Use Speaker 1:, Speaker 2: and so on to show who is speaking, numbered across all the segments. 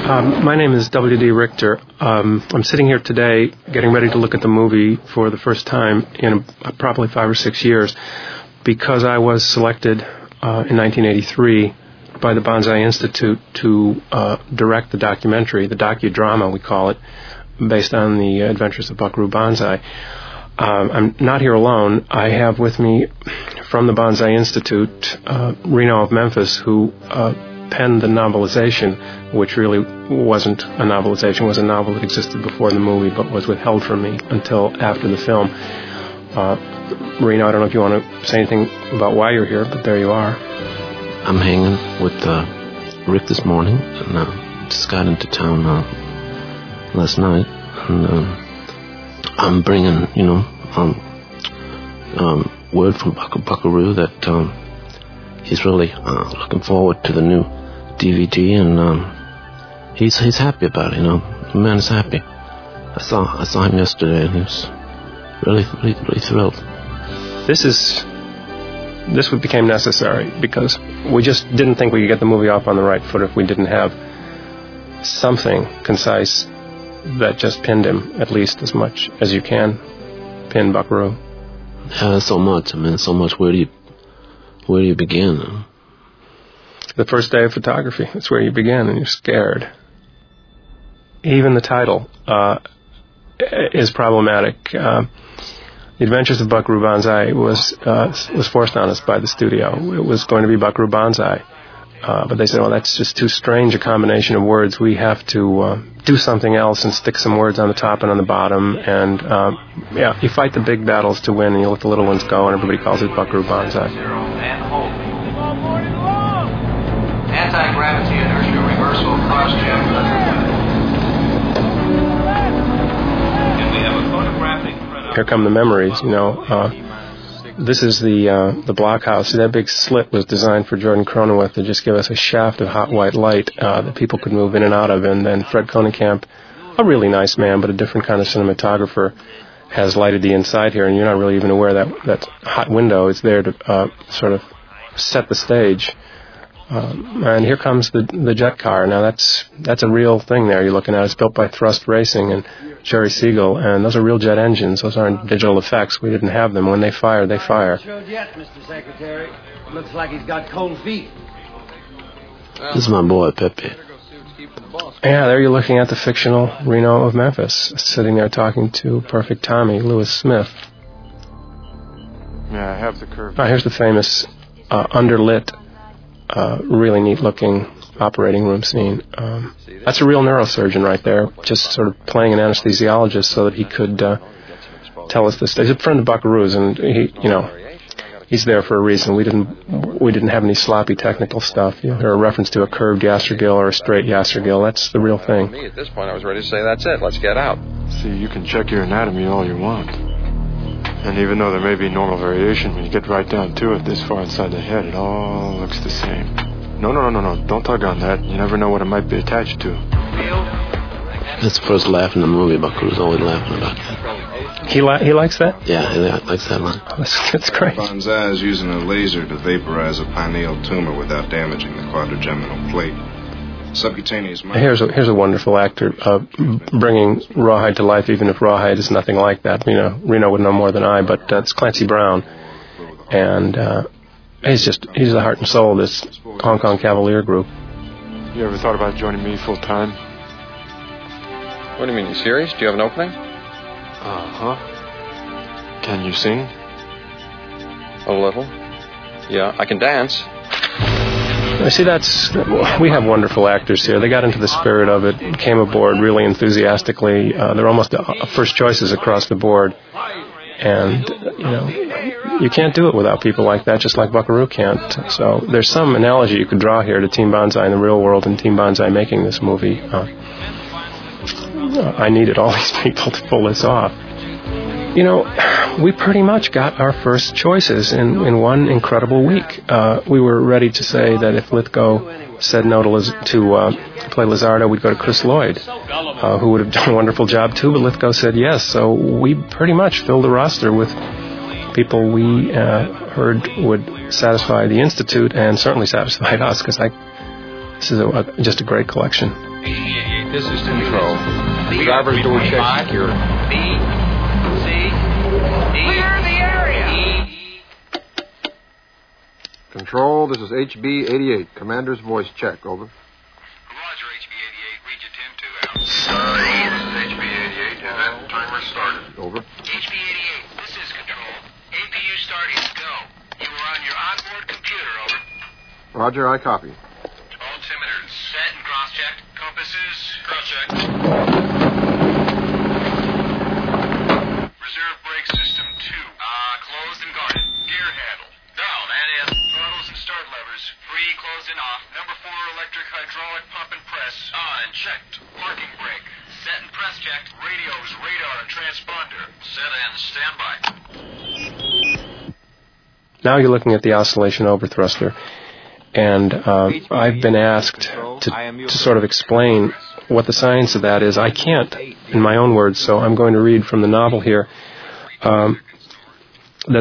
Speaker 1: My name is W.D. Richter. I'm sitting here today getting ready to look at the movie for the first time in probably 5 or 6 years because I was selected in 1983 by the Banzai Institute to direct the documentary, the docudrama we call it, based on the adventures of Buckaroo Banzai. I'm not here alone. I have with me from the Banzai Institute Reno of Memphis, who penned the novelization, which really wasn't a novelization, was a novel that existed before the movie but was withheld from me until after the film. Reno, I don't know if you want to say anything about why you're here, but there you are.
Speaker 2: I'm hanging with Rick this morning, and just got into town last night, and I'm bringing, word from Buckaroo that he's really looking forward to the new DVD, and he's happy about it. The man is happy. I saw him yesterday, and he was really thrilled.
Speaker 1: This became necessary because we just didn't think we could get the movie off on the right foot if we didn't have something concise that just pinned him at least as much as you can pin Buckaroo.
Speaker 2: Yeah, so much. So much. Where do you begin?
Speaker 1: The first day of photography. That's where you begin, and you're scared. Even the title is problematic. The Adventures of Buckaroo Banzai was forced on us by the studio. It was going to be Buckaroo Banzai. But they said, well, that's just too strange a combination of words. We have to do something else and stick some words on the top and on the bottom. And, you fight the big battles to win, and you let the little ones go, and everybody calls it Buckaroo Banzai.
Speaker 3: Anti-gravity inertia reversal cross jam. Can we have a photographic?
Speaker 1: Here come the memories, This is the blockhouse. That big slit was designed for Jordan Cronenweth to just give us a shaft of hot white light that people could move in and out of. And then Fred Konenkamp, a really nice man, but a different kind of cinematographer, has lighted the inside here. And you're not really even aware that hot window is there to sort of set the stage. And here comes the jet car. Now that's a real thing there you're looking at. It's built by Thrust Racing and Jerry Siegel, and those are real jet engines. Those aren't digital effects. We didn't have them. When they fire, they fire.
Speaker 4: Showed yet, Mr. Secretary. Looks like he's got cold feet.
Speaker 2: This is my boy, Pepe.
Speaker 1: Yeah, there you're looking at the fictional Reno of Memphis, sitting there talking to Perfect Tommy, Lewis Smith.
Speaker 5: Yeah, I have the curve.
Speaker 1: Here's the famous underlit, really neat-looking operating room scene. That's a real neurosurgeon right there, just sort of playing an anesthesiologist so that he could tell us this. He's a friend of Buckaroo's, and he's there for a reason. We didn't have any sloppy technical stuff. Or a reference to a curved Yastergill or a straight Yastergill. That's the real thing.
Speaker 6: Me, at this point, I was ready to say, that's it, let's get out.
Speaker 5: See, you can check your anatomy all you want. And even though there may be normal variation, when you get right down to it, this far inside the head, it all looks the same. No, don't tug on that. You never know what it might be attached to.
Speaker 2: That's the first laugh in the movie. Buckaroo's always laughing about that.
Speaker 1: He likes that?
Speaker 2: Yeah, he likes that line.
Speaker 1: That's great.
Speaker 7: Banzai is using a laser to vaporize a pineal tumor without damaging the quadrigeminal plate. Subcutaneous...
Speaker 1: Here's a wonderful actor bringing Rawhide to life, even if Rawhide is nothing like that. Reno would know more than I, but it's Clancy Brown. And he's the heart and soul of this Hong Kong Cavalier group.
Speaker 5: You ever thought about joining me full time?
Speaker 6: What do you mean, you serious? Do you have an opening?
Speaker 5: Uh-huh. Can you sing?
Speaker 6: A little. Yeah, I can dance.
Speaker 1: I see we have wonderful actors here. They got into the spirit of it, came aboard really enthusiastically. They're almost first choices across the board. And, you can't do it without people like that, just like Buckaroo can't. So there's some analogy you could draw here to Team Banzai in the real world and Team Banzai making this movie. I needed all these people to pull this off. We pretty much got our first choices in one incredible week. We were ready to say that if Lithgow said no to play Lizardo, we'd go to Chris Lloyd, who would have done a wonderful job too, but Lithgow said yes. So we pretty much filled the roster with people we heard would satisfy the Institute and certainly satisfied us, because this is just a great collection.
Speaker 3: HB88,
Speaker 6: This is Control. Driver's door check secure.
Speaker 3: B, C, D. Clear the area! E.
Speaker 8: Control, this is HB88. Commander's voice check, over.
Speaker 3: Roger, HB88. Read you 10-2 out.
Speaker 7: This is HB88. And timer started.
Speaker 8: Over.
Speaker 3: HB88, this is Control. APU starting, go. You are on your onboard computer, over.
Speaker 8: Roger, I copy.
Speaker 3: Altimeters set and cross-checked. Compasses cross-checked. Reserve brake system 2. Closed and guarded. Gear handle. Down and in. Throttles and start levers. Free, closed and off. Number 4 electric hydraulic pump and press. On and checked. Parking brake. Set and press checked. Radios, radar, and transponder. Set and standby.
Speaker 1: Now you're looking at the oscillation overthruster. And I've been asked to sort of explain what the science of that is. I can't in my own words, so I'm going to read from the novel here. That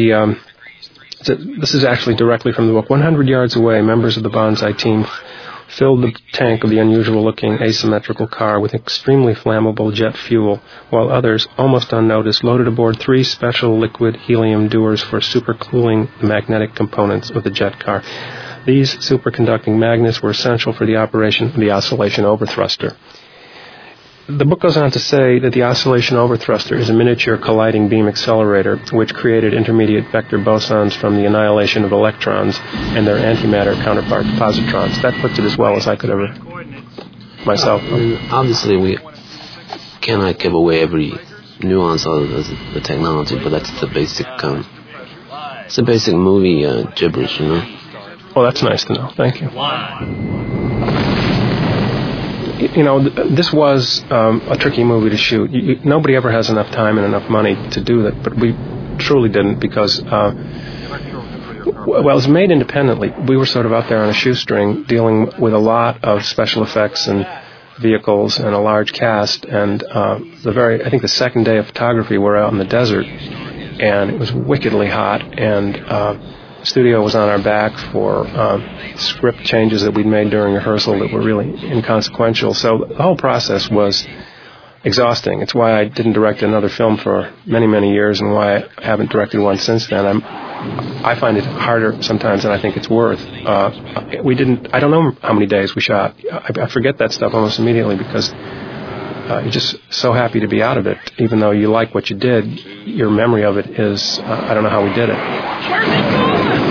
Speaker 1: this is actually directly from the book. 100 yards away, members of the Bonsai team filled the tank of the unusual-looking asymmetrical car with extremely flammable jet fuel, while others, almost unnoticed, loaded aboard 3 special liquid helium dewars for supercooling the magnetic components of the jet car. These superconducting magnets were essential for the operation of the oscillation overthruster. The book goes on to say that the oscillation overthruster is a miniature colliding beam accelerator which created intermediate vector bosons from the annihilation of electrons and their antimatter counterpart positrons. That puts it as well as I could ever myself.
Speaker 2: Obviously, we cannot give away every nuance of the technology, but that's the basic. It's the basic movie gibberish, you know.
Speaker 1: Well, that's nice to know. Thank you. You know, this was a tricky movie to shoot. Nobody ever has enough time and enough money to do that, but we truly didn't because, well, it was made independently. We were sort of out there on a shoestring dealing with a lot of special effects and vehicles and a large cast. And I think the second day of photography, we're out in the desert, and it was wickedly hot, and the studio was on our back for script changes that we'd made during rehearsal that were really inconsequential. So the whole process was exhausting. It's why I didn't direct another film for many, many years, and why I haven't directed one since then. I find it harder sometimes than I think it's worth. I don't know how many days we shot. I forget that stuff almost immediately because you're just so happy to be out of it. Even though you like what you did, your memory of it is, I don't know how we did it.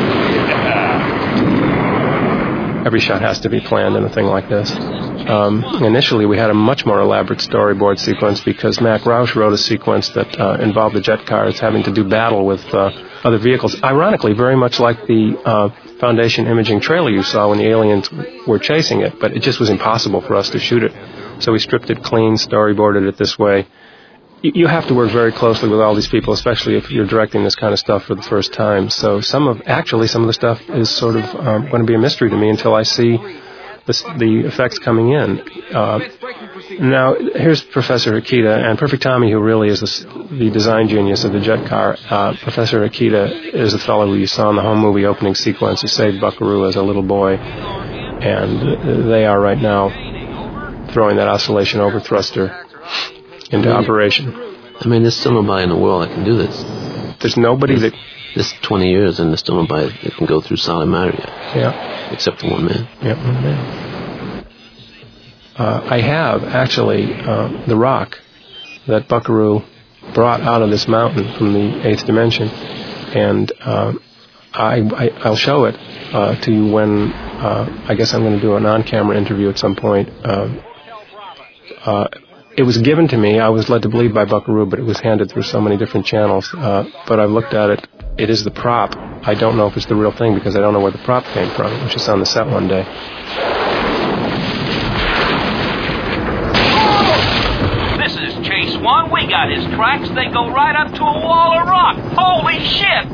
Speaker 1: Every shot has to be planned in a thing like this. Initially, we had a much more elaborate storyboard sequence because Mac Roush wrote a sequence that involved the jet cars having to do battle with other vehicles. Ironically, very much like the Foundation imaging trailer you saw when the aliens were chasing it, but it just was impossible for us to shoot it. So we stripped it clean, storyboarded it this way. You have to work very closely with all these people, especially if you're directing this kind of stuff for the first time. So some of the stuff is sort of going to be a mystery to me until I see the effects coming in. Now, here's Professor Akita, and Perfect Tommy, who really is the design genius of the jet car. Professor Akita is the fellow who you saw in the home movie opening sequence who saved Buckaroo as a little boy. And they are right now throwing that oscillation overthruster into operation.
Speaker 2: I mean, there's still nobody in the world that can do this.
Speaker 1: There's nobody that...
Speaker 2: This 20 years, and there's still nobody that can go through solid matter yet.
Speaker 1: Yeah.
Speaker 2: Except for one man.
Speaker 1: Yeah, one man. I have, actually, the rock that Buckaroo brought out of this mountain from the 8th dimension. And I'll show it to you when... I guess I'm going to do an on-camera interview at some point. It was given to me. I was led to believe by Buckaroo, but it was handed through so many different channels. But I've looked at it. It is the prop. I don't know if it's the real thing because I don't know where the prop came from. It was just on the set one day.
Speaker 3: This is Chase 1. We got his tracks. They go right up to a wall of rock. Holy shit!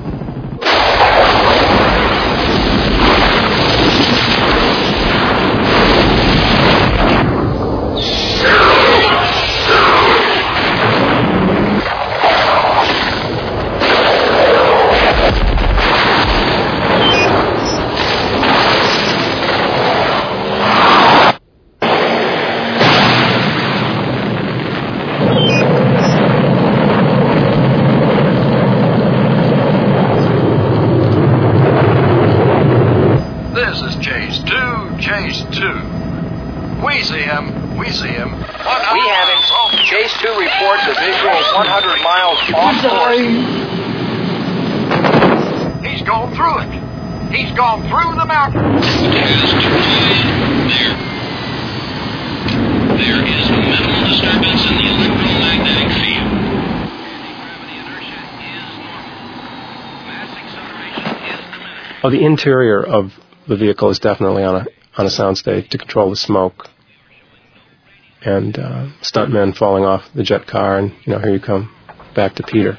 Speaker 3: We see him. We see him.
Speaker 9: We have him. Chase 2 reports a visual 100 miles off course.
Speaker 3: He's gone through it. He's gone through the mountain.
Speaker 10: There is minimal disturbance in the electromagnetic field. Anti-gravity inertia is normal. Mass acceleration is diminished.
Speaker 1: Oh, the interior of the vehicle is definitely on a soundstage to control the smoke. And stuntmen falling off the jet car, and here you come back to Peter.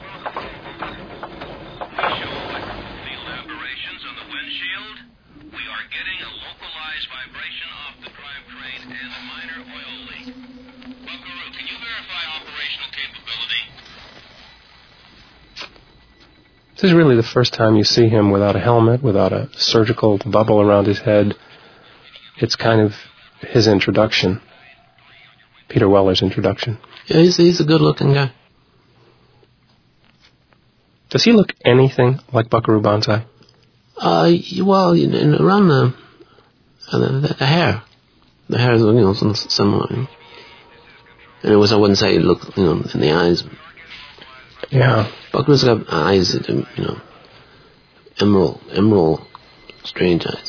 Speaker 1: This is really the first time you see him without a helmet, without a surgical bubble around his head. It's kind of his introduction. Peter Weller's introduction.
Speaker 2: Yeah, he's a good-looking guy.
Speaker 1: Does he look anything like Buckaroo Banzai?
Speaker 2: Well, around the hair. The hair is similar. And I wouldn't say it looked, in the eyes.
Speaker 1: Yeah.
Speaker 2: Buckaroo's got eyes that, emerald, strange eyes.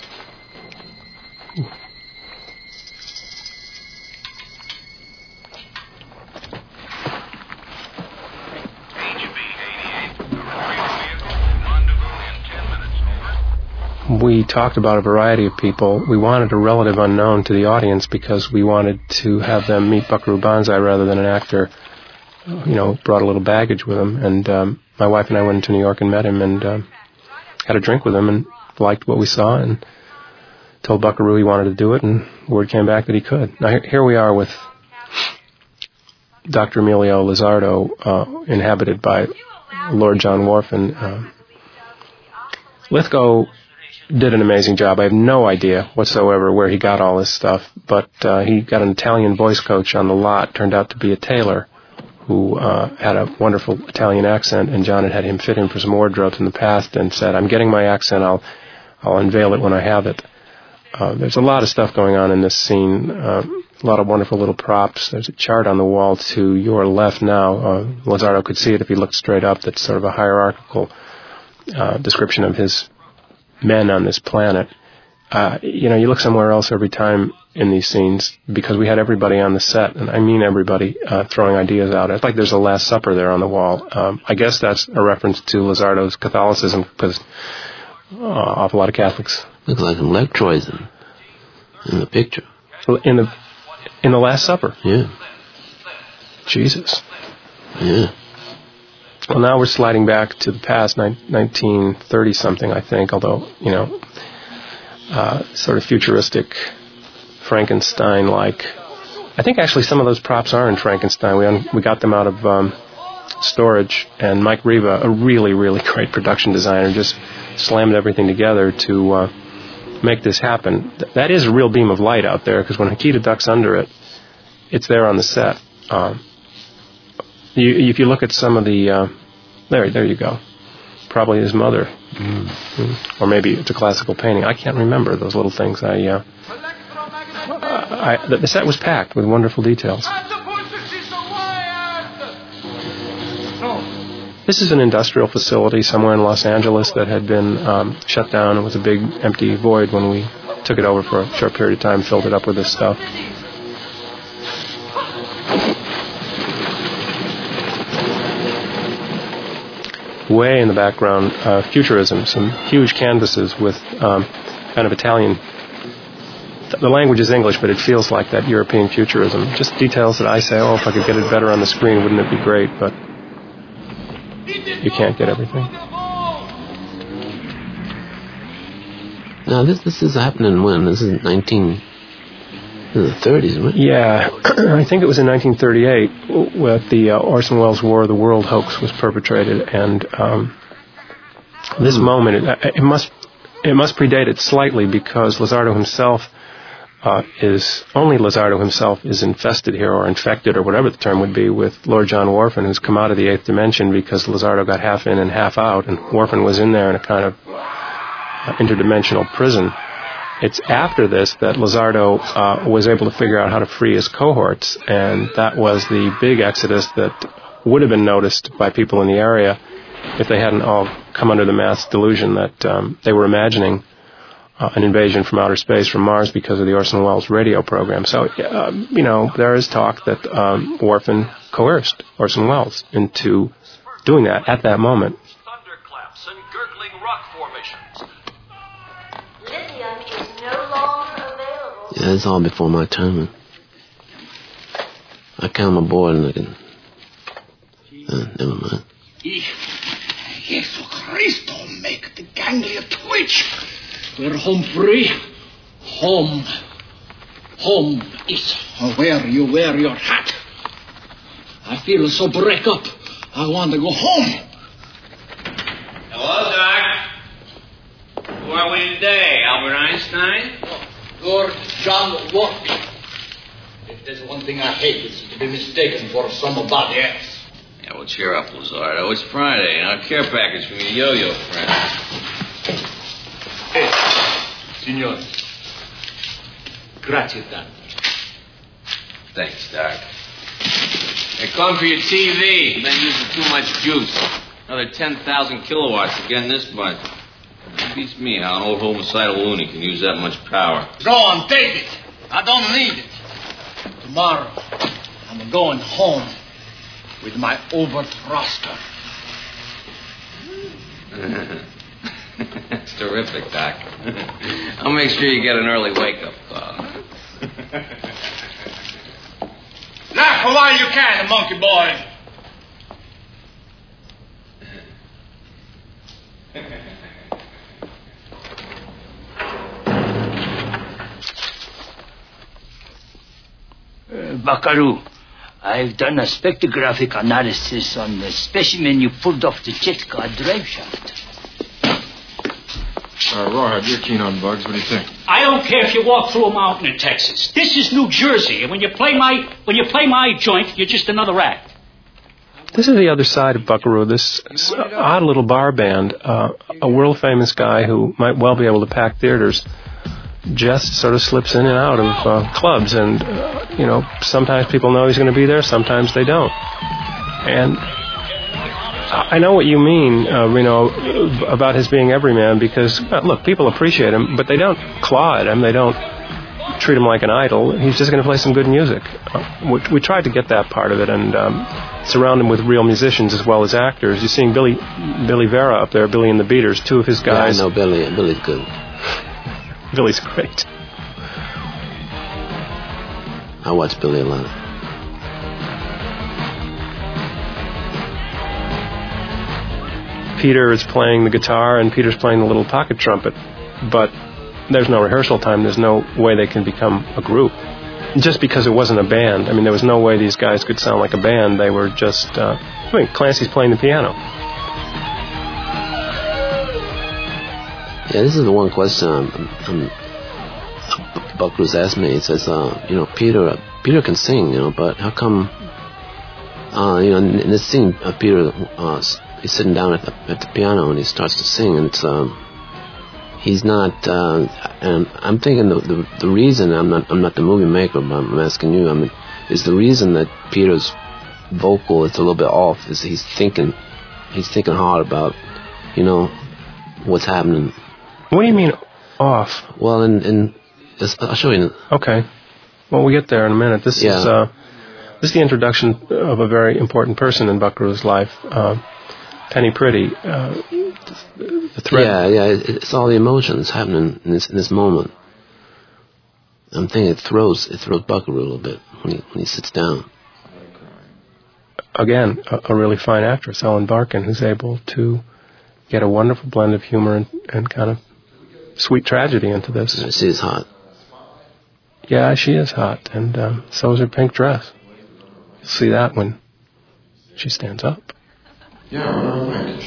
Speaker 1: We talked about a variety of people. We wanted a relative unknown to the audience because we wanted to have them meet Buckaroo Banzai rather than an actor, brought a little baggage with him. And my wife and I went to New York and met him and had a drink with him and liked what we saw and told Buckaroo he wanted to do it, and word came back that he could. Now here we are with Dr. Emilio Lizardo, inhabited by Lord John Wharfen. Lithgow did an amazing job. I have no idea whatsoever where he got all this stuff, but he got an Italian voice coach on the lot, turned out to be a tailor who had a wonderful Italian accent, and John had him fit him for some wardrobes in the past and said, I'm getting my accent, I'll unveil it when I have it. There's a lot of stuff going on in this scene, a lot of wonderful little props. There's a chart on the wall to your left now. Lizardo could see it if he looked straight up. That's sort of a hierarchical description of his men on this planet. You look somewhere else every time in these scenes because we had everybody on the set, and I mean everybody, throwing ideas out. It's like there's a Last Supper there on the wall. I guess that's a reference to Lizardo's Catholicism because an awful lot of Catholics.
Speaker 2: Looks like electrodes in the picture.
Speaker 1: In the Last Supper?
Speaker 2: Yeah.
Speaker 1: Jesus.
Speaker 2: Yeah.
Speaker 1: Well, now we're sliding back to the past, 1930-something, I think, although, sort of futuristic, Frankenstein-like. I think actually some of those props are in Frankenstein. We got them out of storage, and Mike Riva, a really, really great production designer, just slammed everything together to make this happen. That is a real beam of light out there, because when Hakita ducks under it, it's there on the set. If you look at some of the... there you go. Probably his mother. Or maybe it's a classical painting. I can't remember those little things. The set was packed with wonderful details. This is an industrial facility somewhere in Los Angeles that had been shut down. It was a big empty void when we took it over for a short period of time, filled it up with this stuff. Way in the background, futurism, some huge canvases with kind of Italian. The language is English, but it feels like that European futurism. Just details that I say, if I could get it better on the screen, wouldn't it be great? But you can't get everything.
Speaker 2: Now, this is happening when? This is 1930s, isn't it?
Speaker 1: Yeah, I think it was in 1938 with the Orson Welles War of the World hoax was perpetrated, and this moment, it must predate it slightly because Lizardo himself Lizardo himself is infested here, or infected, or whatever the term would be, with Lord John Wharfen, who's come out of the eighth dimension because Lizardo got half in and half out, and Wharfen was in there in a kind of interdimensional prison. it's after this that Lizardo was able to figure out how to free his cohorts, and that was the big exodus that would have been noticed by people in the area if they hadn't all come under the mass delusion that they were imagining an invasion from outer space from Mars because of the Orson Welles radio program. So, there is talk that Worfen coerced Orson Welles into doing that at that moment.
Speaker 10: Thunderclaps and gurgling rock formations.
Speaker 11: Lithium is no longer available.
Speaker 2: Yeah, it's all before my time. I count my board and I can... never mind.
Speaker 12: Jesu Christo, make the ganglia twitch. We're home free. Home. Home is where you wear your hat. I feel so break up. I want to go home.
Speaker 13: Hello, Doc. Who are we today? Albert Einstein?
Speaker 12: You're John Watson. If there's one thing I hate, it's to be mistaken for somebody else.
Speaker 13: Yeah, well, cheer up, Lizardo. It's Friday, and our care package from your yo-yo friend.
Speaker 12: Hey, signor. Grazie tanto.
Speaker 13: Thanks, Doc. Hey, come for your TV. You've been using too much juice. Another 10,000 kilowatts again this month. It beats me how an old homicidal loony can use that much power.
Speaker 12: Go on, take it. I don't need it. Tomorrow, I'm going home with my overthruster.
Speaker 13: That's terrific, Doc. I'll make sure you get an early wake-up call.
Speaker 12: Laugh while you can, monkey boy.
Speaker 14: Buckaroo, I've done a spectrographic analysis on the specimen you pulled off the jet car drive shaft.
Speaker 5: Rawhide, you're keen on bugs. What do you think?
Speaker 15: I don't care if you walk through a mountain in Texas. This is New Jersey, and when you play my joint, you're just another act.
Speaker 1: This is the other side of Buckaroo, this odd little bar band, a world-famous guy who might well be able to pack theaters, just sort of slips in and out of clubs, and, sometimes people know he's going to be there, sometimes they don't. And I know what you mean, about his being everyman, because, look, people appreciate him, but they don't claw at him, they don't treat him like an idol. He's just going to play some good music. We tried to get that part of it and surround him with real musicians as well as actors. You're seeing Billy Vera up there, Billy and the Beaters, two of his guys.
Speaker 2: Yeah, I know Billy. Billy's good.
Speaker 1: Billy's great.
Speaker 2: I watch Billy a lot.
Speaker 1: Peter is playing the guitar and Peter's playing the little pocket trumpet, but there's no rehearsal time. There's no way they can become a group. Just because it wasn't a band. I mean, there was no way these guys could sound like a band. They were just... Clancy's playing the piano.
Speaker 2: Yeah, this is the one question Buckaroo's asked me. He says, Peter can sing, but how come... in this scene, Peter... he's sitting down at the piano and he starts to sing, and it's... He's not, and I'm thinking the reason, I'm not the movie maker, but I'm asking you, is the reason that Peter's vocal is a little bit off is he's thinking hard about, what's happening.
Speaker 1: What do you mean off?
Speaker 2: Well, I'll show you.
Speaker 1: Okay. Well, we'll get there in a minute. This is the introduction of a very important person in Buckaroo's life, Penny Pretty. The thread.
Speaker 2: Yeah, it's all the emotions happening in this moment. I'm thinking it throws Buckaroo a little bit when he sits down.
Speaker 1: Again, a really fine actress, Ellen Barkin, who's able to get a wonderful blend of humor and kind of sweet tragedy into this.
Speaker 2: Yeah, she is hot.
Speaker 1: Yeah, she is hot, and so is her pink dress. You'll see that when she stands up.
Speaker 5: Yeah,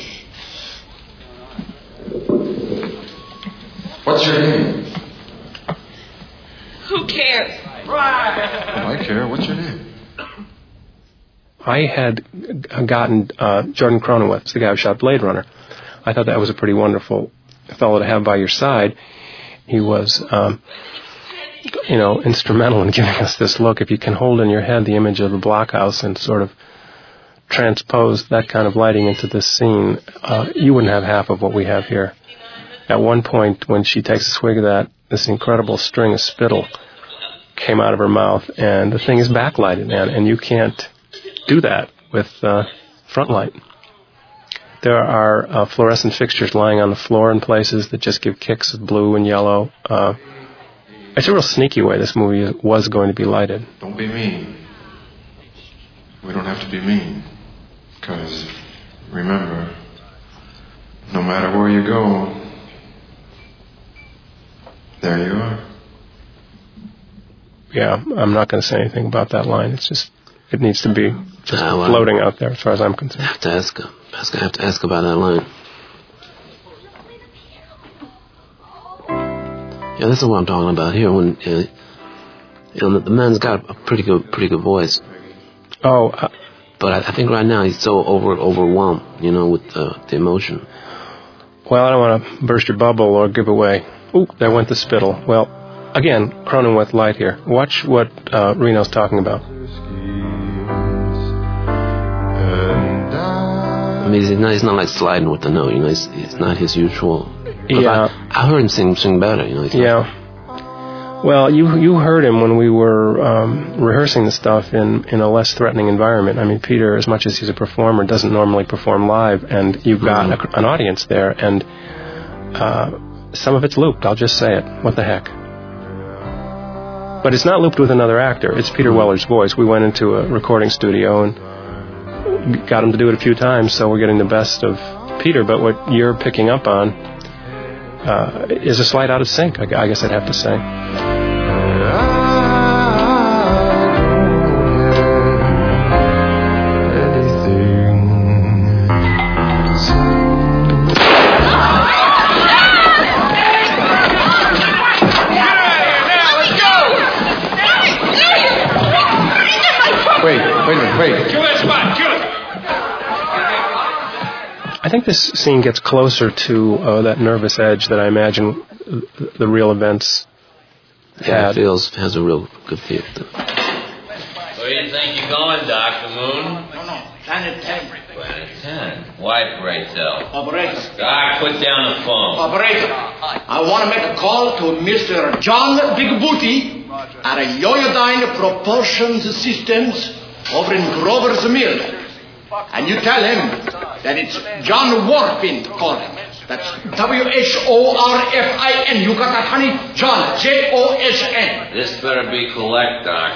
Speaker 5: what's your name?
Speaker 11: Who cares?
Speaker 5: I care. What's your name?
Speaker 1: I had gotten Jordan Cronenweth, the guy who shot Blade Runner. I thought that was a pretty wonderful fellow to have by your side. he was, instrumental in giving us this look. If you can hold in your head the image of the blockhouse and sort of transpose that kind of lighting into this scene, you wouldn't have half of what we have here. At one point, when she takes a swig of that, this incredible string of spittle came out of her mouth, and the thing is backlighted, man, and you can't do that with front light. There are fluorescent fixtures lying on the floor in places that just give kicks of blue and yellow. It's a real sneaky way this movie was going to be lighted.
Speaker 5: Don't be mean. We don't have to be mean. Because, remember, no matter where you go, there you are.
Speaker 1: Yeah, I'm not going to say anything about that line. It's just, it needs to be just floating out there as far as I'm concerned.
Speaker 2: I have to ask about that line. Yeah, this is what I'm talking about here. When the man's got a pretty good voice.
Speaker 1: Oh,
Speaker 2: but I think right now he's so overwhelmed, with the emotion.
Speaker 1: Well, I don't want to burst your bubble or give away. Ooh, there went the spittle. Well, again, Cronenweth light here. Watch what Reno's talking about.
Speaker 2: I mean, he's not like sliding with the note. It's not his usual.
Speaker 1: Yeah,
Speaker 2: I heard him sing better.
Speaker 1: Yeah. Well, you heard him when we were rehearsing the stuff in a less threatening environment. I mean, Peter, as much as he's a performer, doesn't normally perform live, and you've got an audience there, and some of it's looped. I'll just say it. What the heck? But it's not looped with another actor. It's Peter Weller's voice. We went into a recording studio and got him to do it a few times, so we're getting the best of Peter. But what you're picking up on is a slight out of sync, I guess I'd have to say.
Speaker 8: Wait.
Speaker 15: Kill that spot, kill it!
Speaker 1: I think this scene gets closer to that nervous edge that I imagine the real events had.
Speaker 2: Yeah, it has a real good feel.
Speaker 13: Where do you think you're going, Dr. Moon?
Speaker 12: No, Planet 10.
Speaker 13: Planet 10. Why, pray tell?
Speaker 12: Operator.
Speaker 13: Doc, put down the phone.
Speaker 12: Operator, I want to make a call to Mr. John Big Booty at Yoyodyne Propulsion Systems over in Grover's Mill. And you tell him that it's John Warfin calling. That's WHORFIN. You got that, honey? John, JOSN.
Speaker 13: This better be collect, Doc.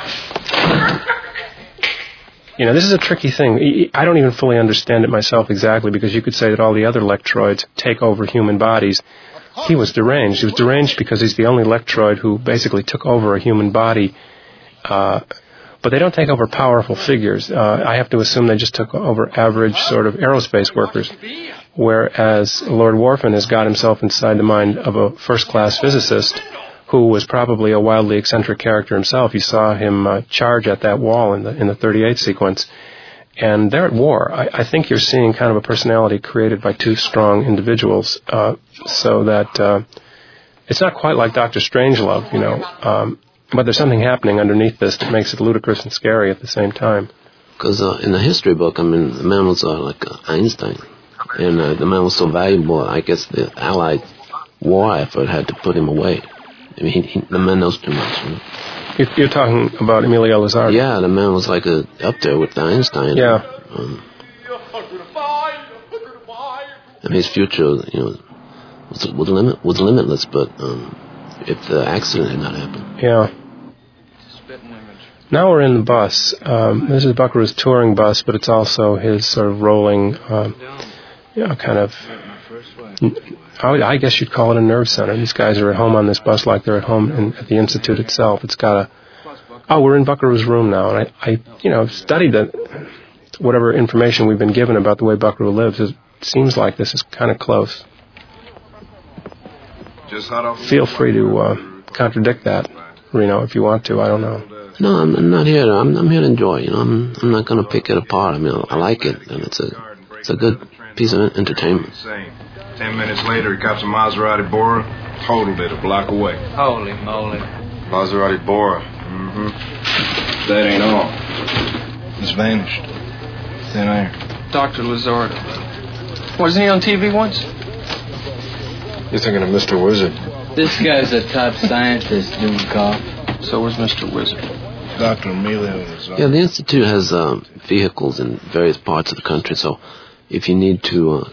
Speaker 1: This is a tricky thing. I don't even fully understand it myself exactly, because you could say that all the other Lectroids take over human bodies. He was deranged. He was deranged because he's the only Lectroid who basically took over a human body. But they don't take over powerful figures. I have to assume they just took over average sort of aerospace workers. Whereas Lord Warfin has got himself inside the mind of a first-class physicist who was probably a wildly eccentric character himself. You saw him charge at that wall in the 38 sequence. And they're at war. I think you're seeing kind of a personality created by two strong individuals, so that it's not quite like Dr. Strangelove, but there's something happening underneath this that makes it ludicrous and scary at the same time.
Speaker 2: Because in the history book, the man was like Einstein, and the man was so valuable, I guess the Allied war effort had to put him away. I mean, the man knows too much.
Speaker 1: You're talking about Emilio Lizardo.
Speaker 2: Yeah, the man was like up there with Einstein.
Speaker 1: Yeah.
Speaker 2: And his future, was limitless, but if the accident had not happened.
Speaker 1: Yeah. Now we're in the bus. This is Buckaroo's touring bus, but it's also his sort of rolling, kind of, I guess you'd call it a nerve center. These guys are at home on this bus like they're at home at the Institute itself. It's got we're in Buckaroo's room now, and I studied whatever information we've been given about the way Buckaroo lives. It seems like this is kind of close. Feel free to contradict that, Reno, if you want to. I don't know.
Speaker 2: No, I'm not here. I'm here to enjoy. I'm not going to pick it apart. I mean, I like it, and it's a good piece of entertainment.
Speaker 7: 10 minutes later, he cops a Maserati Bora, Totaled it a block away.
Speaker 13: Holy moly.
Speaker 5: Maserati Bora.
Speaker 7: Mm-hmm. That ain't all. Just vanished. Thin air.
Speaker 6: Dr. Lizardo. Wasn't he on TV once?
Speaker 5: You're thinking of Mr. Wizard.
Speaker 13: This guy's a top scientist, Dukov.
Speaker 6: So was Mr. Wizard.
Speaker 7: Dr. Emilio Lizardo.
Speaker 2: Yeah, the Institute has vehicles in various parts of the country, so if you need to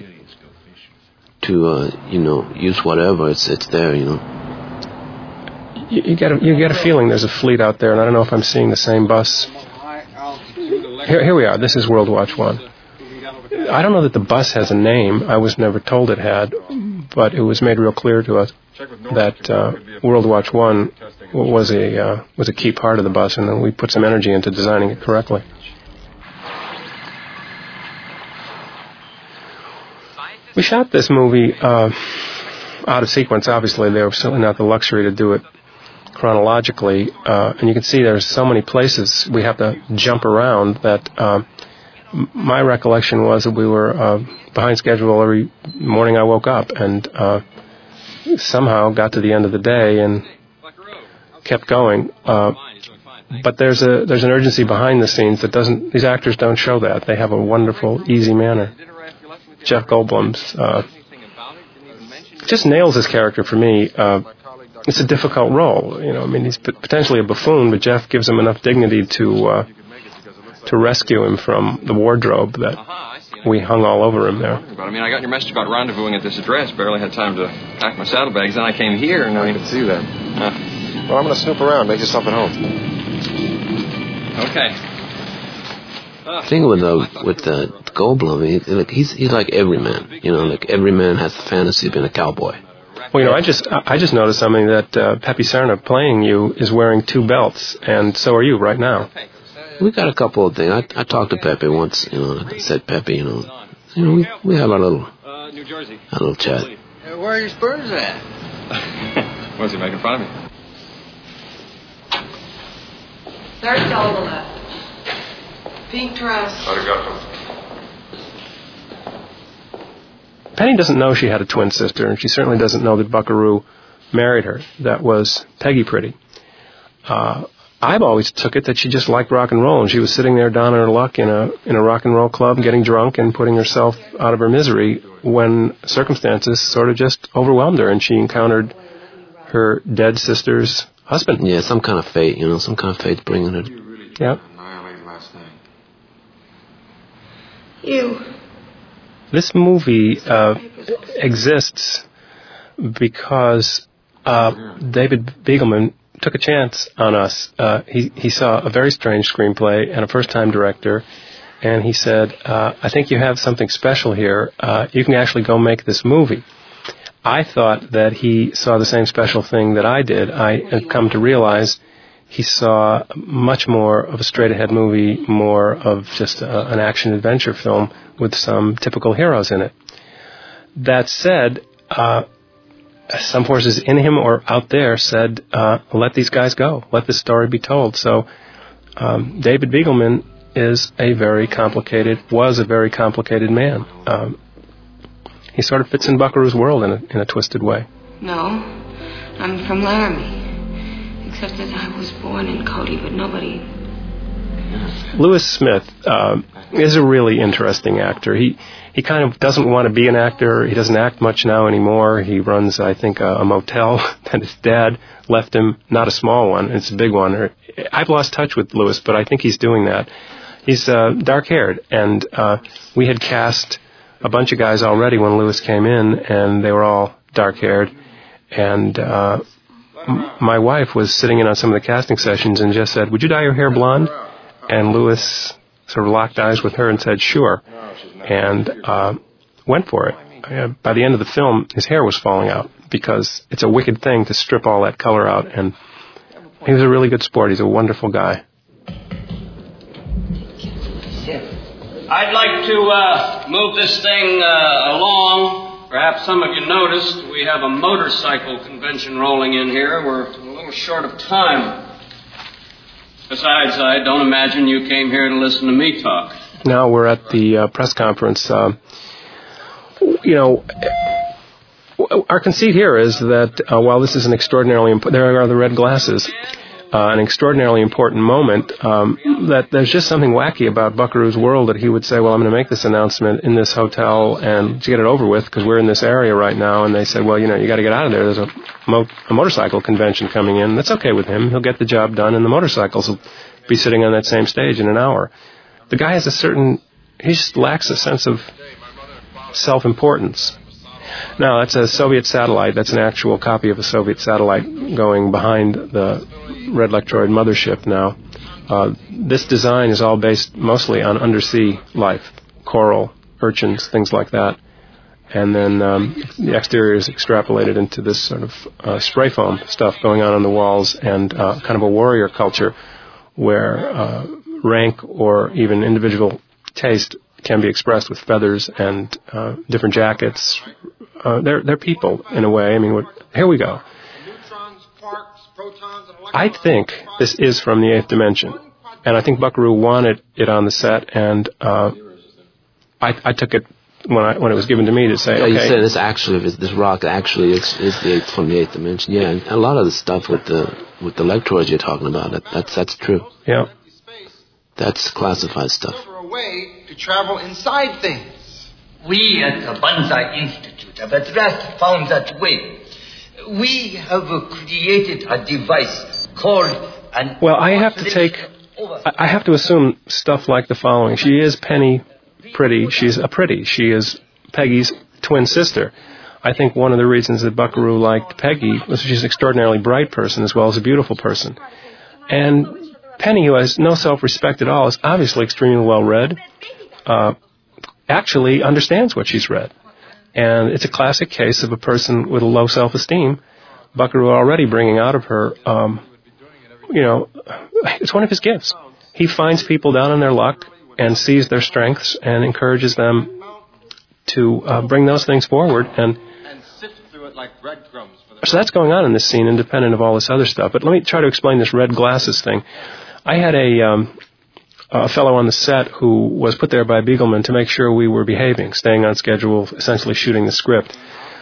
Speaker 2: use whatever, it's there, you know.
Speaker 1: You get a feeling there's a fleet out there, and I don't know if I'm seeing the same bus. Here we are. This is World Watch 1. I don't know that the bus has a name. I was never told it had, but it was made real clear to us that World Watch 1 was a key part of the bus, and then we put some energy into designing it correctly. We shot this movie out of sequence, obviously. There was certainly not the luxury to do it chronologically, and you can see there's so many places we have to jump around that my recollection was that we were behind schedule every morning I woke up, and somehow got to the end of the day and kept going. But there's an urgency behind the scenes that these actors don't show that. They have a wonderful, easy manner. Jeff Goldblum's just nails his character for me. It's a difficult role, you know. I mean, he's potentially a buffoon, but Jeff gives him enough dignity to rescue him from the wardrobe that we hung all over him there.
Speaker 6: But I mean, I got your message about rendezvousing at this address. Barely had time to pack my saddlebags. Then I came here, and
Speaker 5: I can see that. Well, I'm going to snoop around. Make yourself at home.
Speaker 6: Okay.
Speaker 2: The thing with Goldblum, he's like every man. You know, like every man has the fantasy of being a cowboy.
Speaker 1: Well, you know, I just noticed something that Pepe Serna playing you is wearing 2 belts, and so are you right now.
Speaker 2: We got a couple of things. I talked to Pepe once. You know, I said, Pepe, we have a little chat.
Speaker 13: Where are your spurs at?
Speaker 6: Was he making fun of me?
Speaker 11: Third doll to the left. Pink dress.
Speaker 1: Penny doesn't know she had a twin sister, and she certainly doesn't know that Buckaroo married her. That was Peggy Pretty. I've always took it that she just liked rock and roll, and she was sitting there down on her luck in a rock and roll club, getting drunk and putting herself out of her misery when circumstances sort of just overwhelmed her, and she encountered her dead sister's husband.
Speaker 2: Yeah, some kind of fate, some kind of fate bringing her.
Speaker 1: Yeah. This movie exists because David Begelman took a chance on us. He saw a very strange screenplay and a first-time director, and he said, I think you have something special here. You can actually go make this movie. I thought that he saw the same special thing that I did. I have come to realize he saw much more of a straight-ahead movie, more of just an action-adventure film with some typical heroes in it. That said, some forces in him or out there said, let these guys go. Let this story be told. So David Begelman was a very complicated man. He sort of fits in Buckaroo's world in a twisted way.
Speaker 11: No, I'm from Laramie. Except that I was born in Cody, but nobody...
Speaker 1: Lewis Smith is a really interesting actor. He kind of doesn't want to be an actor. He doesn't act much now anymore. He runs, I think, a motel that his dad left him. Not a small one. It's a big one. I've lost touch with Lewis, but I think he's doing that. He's dark-haired, and we had cast a bunch of guys already when Lewis came in, and they were all dark-haired. And my wife was sitting in on some of the casting sessions and just said, would you dye your hair blonde? And Lewis sort of locked eyes with her and said, sure, and went for it. By the end of the film, his hair was falling out because it's a wicked thing to strip all that color out, and he was a really good sport. He's a wonderful guy.
Speaker 15: I'd like to move this thing along. Perhaps some of you noticed we have a motorcycle convention rolling in here. We're a little short of time. Besides, I don't imagine you came here to listen to me talk.
Speaker 1: Now we're at the press conference. Our conceit here is that while this is an extraordinarily there are the red glasses, an extraordinarily important moment, that there's just something wacky about Buckaroo's world that he would say, well, I'm going to make this announcement in this hotel and to get it over with because we're in this area right now. And they said, well, you got to get out of there. There's a motorcycle convention coming in. That's okay with him. He'll get the job done and the motorcycles will be sitting on that same stage in an hour. The guy has he just lacks a sense of self-importance. Now, that's a Soviet satellite. That's an actual copy of a Soviet satellite going behind the Red Lectroid mothership now. This design is all based mostly on undersea life, coral, urchins, things like that. And then the exterior is extrapolated into this sort of spray foam stuff going on the walls and kind of a warrior culture where rank or even individual taste can be expressed with feathers and different jackets. They're people, in a way. I mean, here we go. I think this is from the Eighth Dimension. And I think Buckaroo wanted it on the set, and I took it when it was given to me to say,
Speaker 2: yeah,
Speaker 1: okay.
Speaker 2: You said this rock actually is from the Eighth Dimension. Yeah, and a lot of the stuff with the Lectroids you're talking about, that's true.
Speaker 1: Yeah.
Speaker 2: That's classified stuff.
Speaker 16: A way to travel inside things.
Speaker 14: We at the Banzai Institute have at last found that way. We have created a device called an...
Speaker 1: Well, I have to assume stuff like the following. She is Penny Pretty. She's a pretty. She is Peggy's twin sister. I think one of the reasons that Buckaroo liked Peggy was she's an extraordinarily bright person as well as a beautiful person. And Penny, who has no self-respect at all, is obviously extremely well-read, actually understands what she's read. And it's a classic case of a person with a low self-esteem. Buckaroo already bringing out of her, it's one of his gifts. He finds people down on their luck and sees their strengths and encourages them to bring those things forward. And so that's going on in this scene, independent of all this other stuff. But let me try to explain this red glasses thing. I had a fellow on the set who was put there by Beagleman to make sure we were behaving, staying on schedule, essentially shooting the script.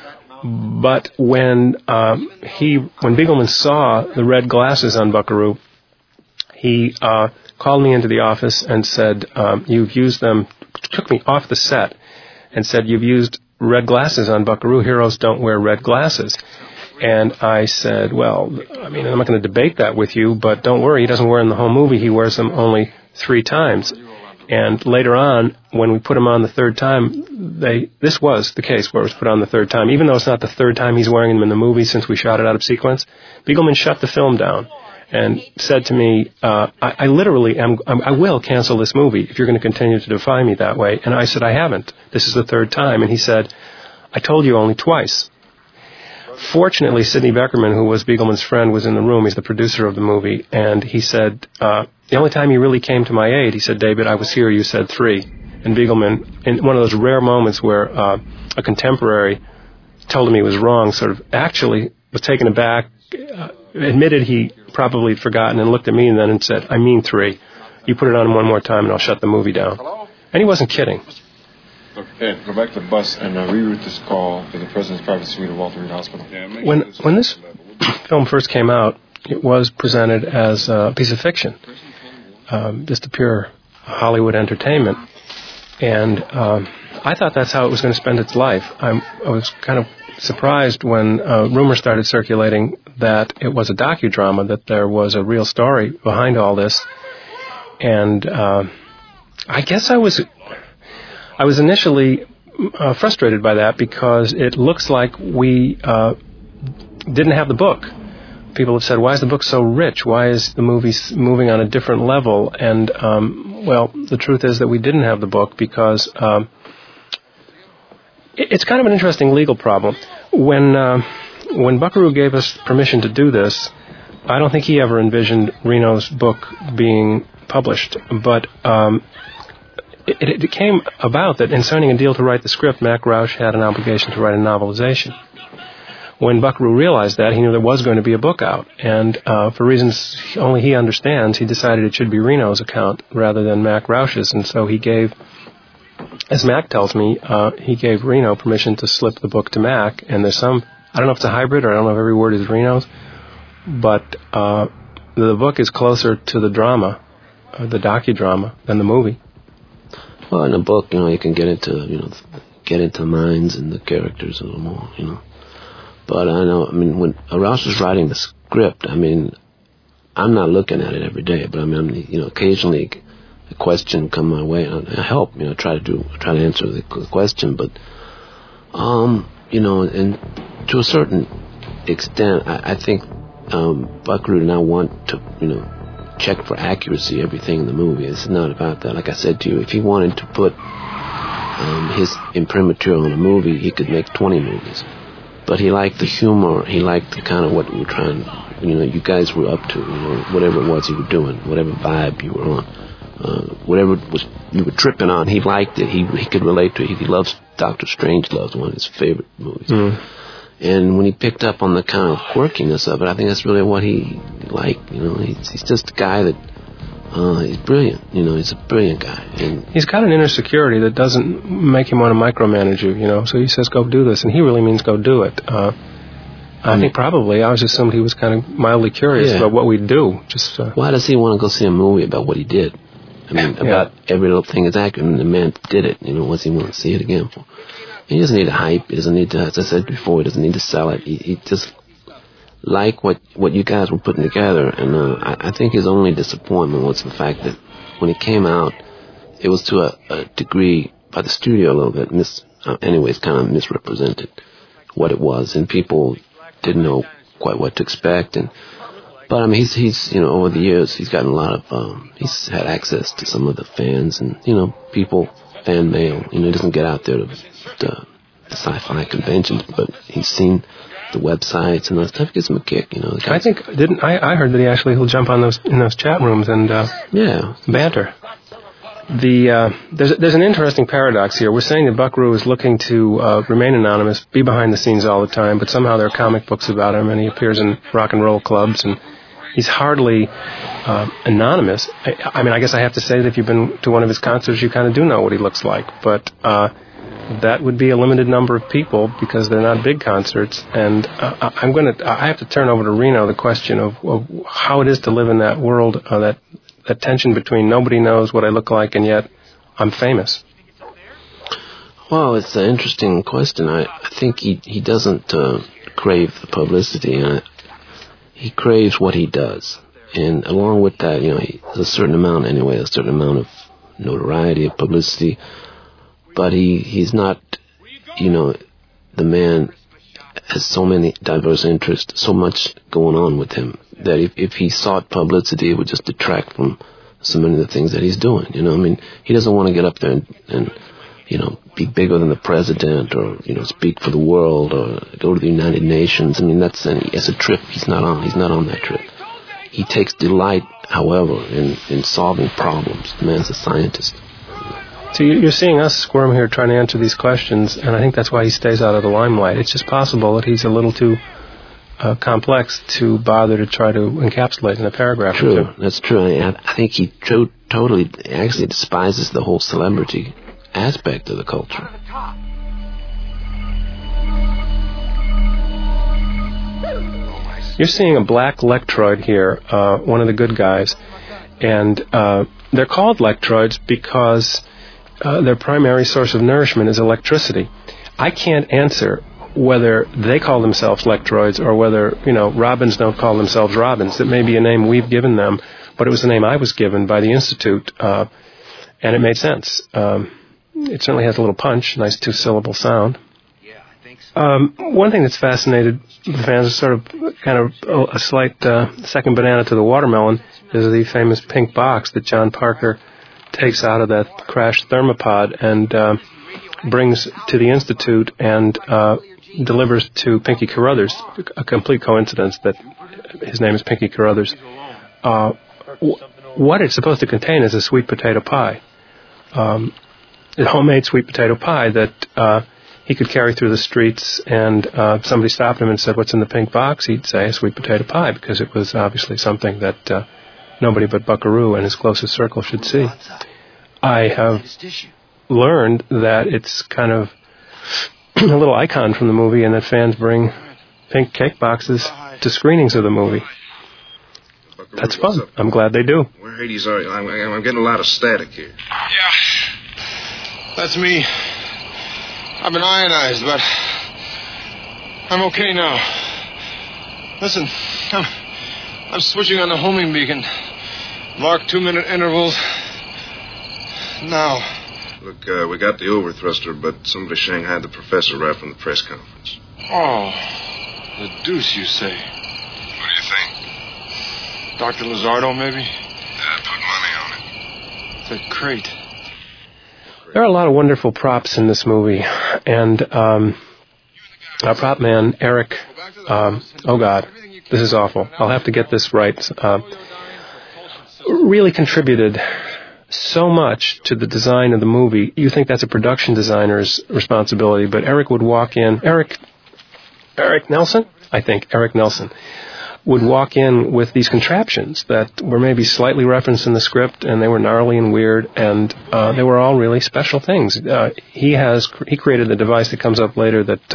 Speaker 1: But when Beagleman saw the red glasses on Buckaroo, he called me into the office and said, you've used them, took me off the set and said, you've used red glasses on Buckaroo. Heroes don't wear red glasses. And I said, well, I mean, I'm not going to debate that with you, but don't worry, he doesn't wear them the whole movie. He wears them only 3 times. And later on, when we put him on the 3rd time, this was the case where it was put on the 3rd time. Even though it's not the 3rd time he's wearing them in the movie since we shot it out of sequence, Beagleman shut the film down and said to me, I literally I will cancel this movie if you're going to continue to defy me that way. And I said, I haven't. This is the 3rd time. And he said, I told you only twice. Fortunately, Sidney Beckerman, who was Beagleman's friend, was in the room. He's the producer of the movie. And he said, the only time you really came to my aid, he said, David, I was here, you said 3. And Beagleman, in one of those rare moments where a contemporary told him he was wrong, sort of actually was taken aback, admitted he probably had forgotten, and looked at me and then said, I mean 3. You put it on one more time and I'll shut the movie down. And he wasn't kidding.
Speaker 5: Look, Ed, go back to the bus and reroute this call to the President's private suite of Walter Reed Hospital.
Speaker 1: When this film first came out, it was presented as a piece of fiction, just a pure Hollywood entertainment. And I thought that's how it was going to spend its life. I was kind of surprised when rumors started circulating that it was a docudrama, that there was a real story behind all this. And I guess I was initially frustrated by that because it looks like we didn't have the book. People have said, why is the book so rich? Why is the movie moving on a different level? And, well, the truth is that we didn't have the book because it's kind of an interesting legal problem. When Buckaroo gave us permission to do this, I don't think he ever envisioned Reno's book being published. But it came about that in signing a deal to write the script, Mac Roush had an obligation to write a novelization. When Buckaroo realized that, he knew there was going to be a book out. And for reasons only he understands, he decided it should be Reno's account rather than Mac Roush's. And so he gave as Mac tells me, he gave Reno permission to slip the book to Mac, and there's some, I don't know if it's a hybrid or I don't know if every word is Reno's, but the book is closer to the drama, the docudrama, than the movie.
Speaker 2: Well, in a book, you can get into the minds and the characters a little more, But when Roush was writing the script, I'm not looking at it every day, but occasionally a question come my way, and I help, try to answer the question, but and to a certain extent, I think Buckaroo did not want to, check for accuracy everything in the movie. It's not about that. Like I said to you, if he wanted to put his imprimatur on a movie, he could make 20 movies. But he liked the humor. He liked the kind of what we were trying, you guys were up to, whatever it was you were doing, whatever vibe you were on, whatever you were tripping on. He liked it. He could relate to it. He loves Dr. Strangelove, one of his favorite movies. Mm. And when he picked up on the kind of quirkiness of it, I think that's really what he liked. He's just a guy that he's brilliant. He's a brilliant guy. And
Speaker 1: he's got an inner security that doesn't make him want to micromanage you. So he says, "Go do this," and he really means go do it. I think probably I was assumed he was kind of mildly curious about what we'd do. Just
Speaker 2: why does he want to go see a movie about what he did? About every little thing is accurate, and the man did it. What's he want to see it again for? He doesn't need to hype. He doesn't need to, as I said before, he doesn't need to sell it. He just like what you guys were putting together. And I think his only disappointment was the fact that when it came out, it was to a degree by the studio a little bit, kind of misrepresented what it was, and people didn't know quite what to expect. But he's over the years he's gotten a lot of he's had access to some of the fans and people. Fan mail, he doesn't get out there to the sci-fi conventions, but he's seen the websites and that stuff. Gives him a kick,
Speaker 1: I think I heard that he'll jump on in those chat rooms and banter. There's an interesting paradox here. We're saying that Buckaroo is looking to remain anonymous, be behind the scenes all the time, but somehow there are comic books about him, and he appears in rock and roll clubs, and he's hardly anonymous. I guess I have to say that if you've been to one of his concerts, you kind of do know what he looks like. But that would be a limited number of people because they're not big concerts. And I have to turn over to Reno the question of how it is to live in that world, that tension between nobody knows what I look like and yet I'm famous.
Speaker 2: Well, it's an interesting question. I think he doesn't crave the publicity. He craves what he does. And along with that, there's a certain amount of notoriety, of publicity. But he's not, the man has so many diverse interests, so much going on with him, that if he sought publicity, it would just detract from so many of the things that he's doing. He doesn't want to get up there and be bigger than the president or, speak for the world or go to the United Nations. It's a trip he's not on. He's not on that trip. He takes delight, however, in solving problems. The man's a scientist.
Speaker 1: So you're seeing us squirm here trying to answer these questions, and I think that's why he stays out of the limelight. It's just possible that he's a little too complex to bother to try to encapsulate in a paragraph.
Speaker 2: True, that's true. I think he totally actually despises the whole celebrity aspect of the culture.
Speaker 1: You're seeing a black lectroid here, one of the good guys, and they're called lectroids because their primary source of nourishment is electricity. I can't answer whether they call themselves lectroids or whether, Robins don't call themselves Robins. That may be a name we've given them, but it was the name I was given by the Institute, and it made sense. It certainly has a little punch, nice two-syllable sound.
Speaker 16: Yeah, I think so.
Speaker 1: One thing that's fascinated the fans is sort of kind of a slight second banana to the watermelon is the famous pink box that John Parker takes out of that crashed thermopod and brings to the Institute and delivers to Pinky Carruthers. A complete coincidence that his name is Pinky Carruthers. What it's supposed to contain is a sweet potato pie. A homemade sweet potato pie that he could carry through the streets, and somebody stopped him and said, "What's in the pink box?" He'd say, "A sweet potato pie," because it was obviously something that nobody but Buckaroo and his closest circle should see. I have learned that it's kind of a little icon from the movie, and that fans bring pink cake boxes to screenings of the movie. That's fun. I'm glad they do.
Speaker 7: Where Hades are you? I'm getting a lot of static here.
Speaker 5: Yeah, that's me. I've been ionized, but I'm okay now. Listen, I'm switching on the homing beacon. Mark 2-minute intervals. Now.
Speaker 7: Look, we got the overthruster, but somebody shanghaied the professor right from the press conference.
Speaker 5: Oh, the deuce, you say?
Speaker 7: What do you think?
Speaker 5: Dr. Lizardo, maybe?
Speaker 7: Put money on it.
Speaker 5: The crate.
Speaker 1: There are a lot of wonderful props in this movie, and our prop man, Eric, oh God, this is awful. I'll have to get this right. Really contributed so much to the design of the movie. You think that's a production designer's responsibility, but Eric would walk in. Eric Nelson? I think, Eric Nelson would walk in with these contraptions that were maybe slightly referenced in the script, and they were gnarly and weird, and they were all really special things. He created the device that comes up later, that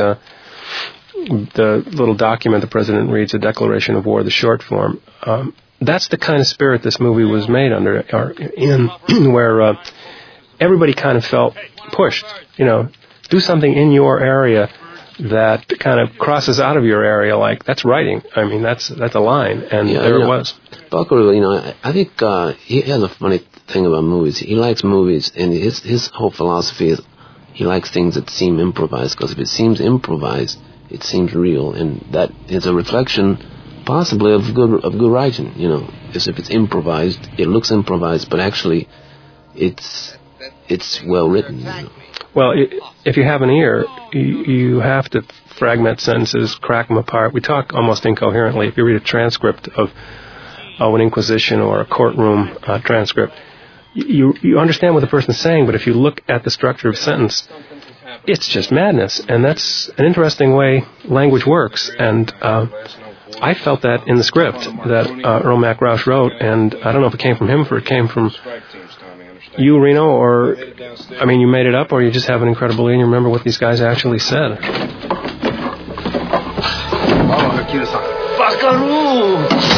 Speaker 1: the little document the president reads, the Declaration of War, the short form. That's the kind of spirit this movie was made under, or in, where everybody kind of felt pushed. Do something in your area that kind of crosses out of your area, like, that's writing. I mean, that's a line, and there it was.
Speaker 2: Buckaroo, I think he has a funny thing about movies. He likes movies, and his whole philosophy is he likes things that seem improvised, because if it seems improvised, it seems real, and that is a reflection, possibly, of good writing. As if it's improvised, it looks improvised, but actually, it's well written.
Speaker 1: Well, if you have an ear, you have to fragment sentences, crack them apart. We talk almost incoherently. If you read a transcript of an inquisition or a courtroom transcript, you understand what the person's saying, but if you look at the structure of a sentence, it's just madness. And that's an interesting way language works. And I felt that in the script that Earl Mac Rausch wrote, and I don't know if it came from him or it came from you, Reno, or, I mean, you made it up, or you just have an incredible ear and you remember what these guys actually said.
Speaker 6: Buckaroo!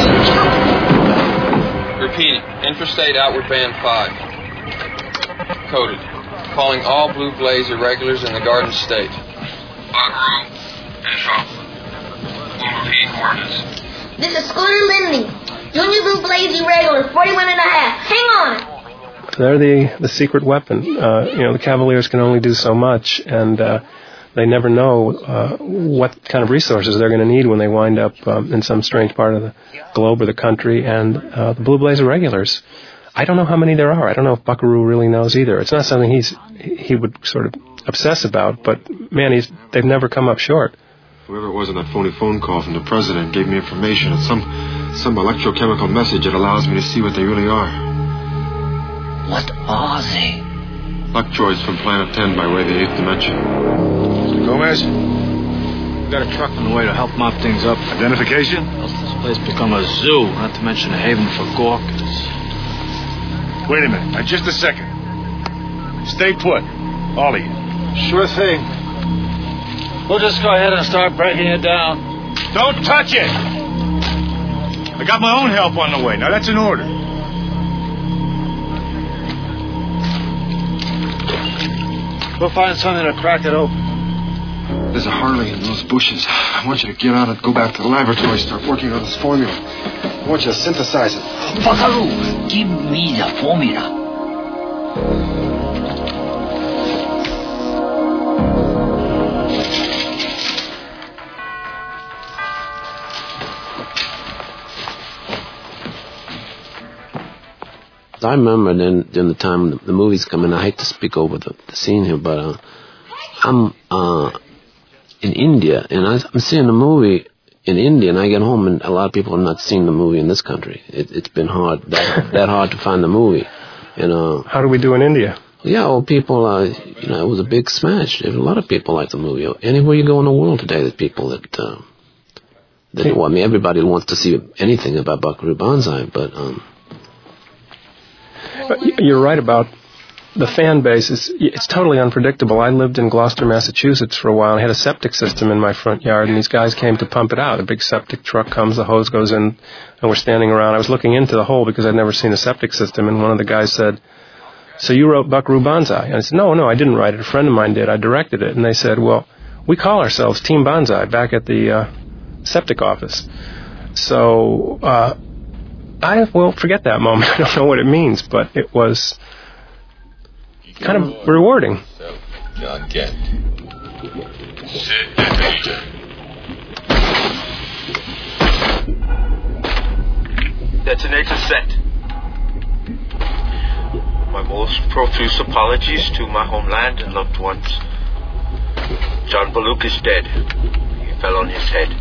Speaker 6: Repeating. Interstate Outward Band 5. Coded. Calling all Blue Blaze irregulars in the Garden State.
Speaker 3: Buckaroo. Info. We'll repeat coordinates.
Speaker 17: This is Scooter Lindy. Junior Blue Blaze irregular, 41.5. Hang on.
Speaker 1: They're the secret weapon. The Cavaliers can only do so much, and they never know what kind of resources they're going to need when they wind up in some strange part of the globe or the country. And the Blue Blaze Irregulars, I don't know how many there are. I don't know if Buckaroo really knows either. It's not something he would sort of obsess about, but, man, they've never come up short.
Speaker 5: Whoever it was on that phony phone call from the president gave me information. It's some electrochemical message that allows me to see what they really are.
Speaker 14: What are they?
Speaker 5: Electroids from Planet 10 by way of the 8th dimension.
Speaker 18: Mr. Gomez, we got a truck on the way to help mop things up. Identification? Else this place become a zoo, not to mention a haven for gawkers. Wait a minute. Now, just a second. Stay put. All of you.
Speaker 12: Sure thing. We'll just go ahead and start breaking it down.
Speaker 18: Don't touch it! I got my own help on the way. Now, that's an order.
Speaker 12: We'll find something to crack it open.
Speaker 5: There's a Harley in those bushes. I want you to get out and go back to the laboratory, start working on this formula. I want you to synthesize it.
Speaker 14: Buckaroo, give me the formula.
Speaker 2: I remember then during the time the movies come in, I hate to speak over the scene here, but I'm in India, and I'm seeing the movie in India, and I get home, and a lot of people have not seen the movie in this country. It's been hard, that hard to find the movie.
Speaker 1: How do we do in India?
Speaker 2: Yeah, well, people, it was a big smash. A lot of people like the movie. Anywhere you go in the world today, there's people that everybody wants to see anything about Buckaroo Banzai, but...
Speaker 1: You're right about the fan base it's totally unpredictable. I lived in Gloucester, Massachusetts for a while. I had a septic system in my front yard, and these guys came to pump it out. A big septic truck comes, the hose goes in, and we're standing around. I was looking into the hole because I'd never seen a septic system, and one of the guys said, "So you wrote Buckaroo Banzai?" And I said, No, I didn't write it. A friend of mine did. I directed it. And they said, "Well, we call ourselves Team Banzai back at the septic office." So forget that moment. I don't know what it means, but it was kind of rewarding.
Speaker 19: John Kent.
Speaker 20: Detonator set. My most profuse apologies to my homeland and loved ones. John Baluk is dead. He fell on his head.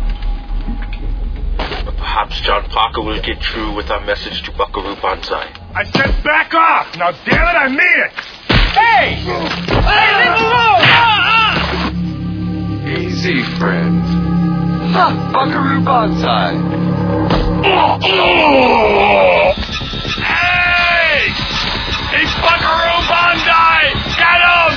Speaker 20: But perhaps John Parker will get through with our message to Buckaroo Banzai.
Speaker 3: I said back off! Now damn it, I mean it! Hey! Hey, leave alone!
Speaker 19: Easy, friend. Buckaroo Banzai.
Speaker 3: Hey! He's Buckaroo Banzai! Get him!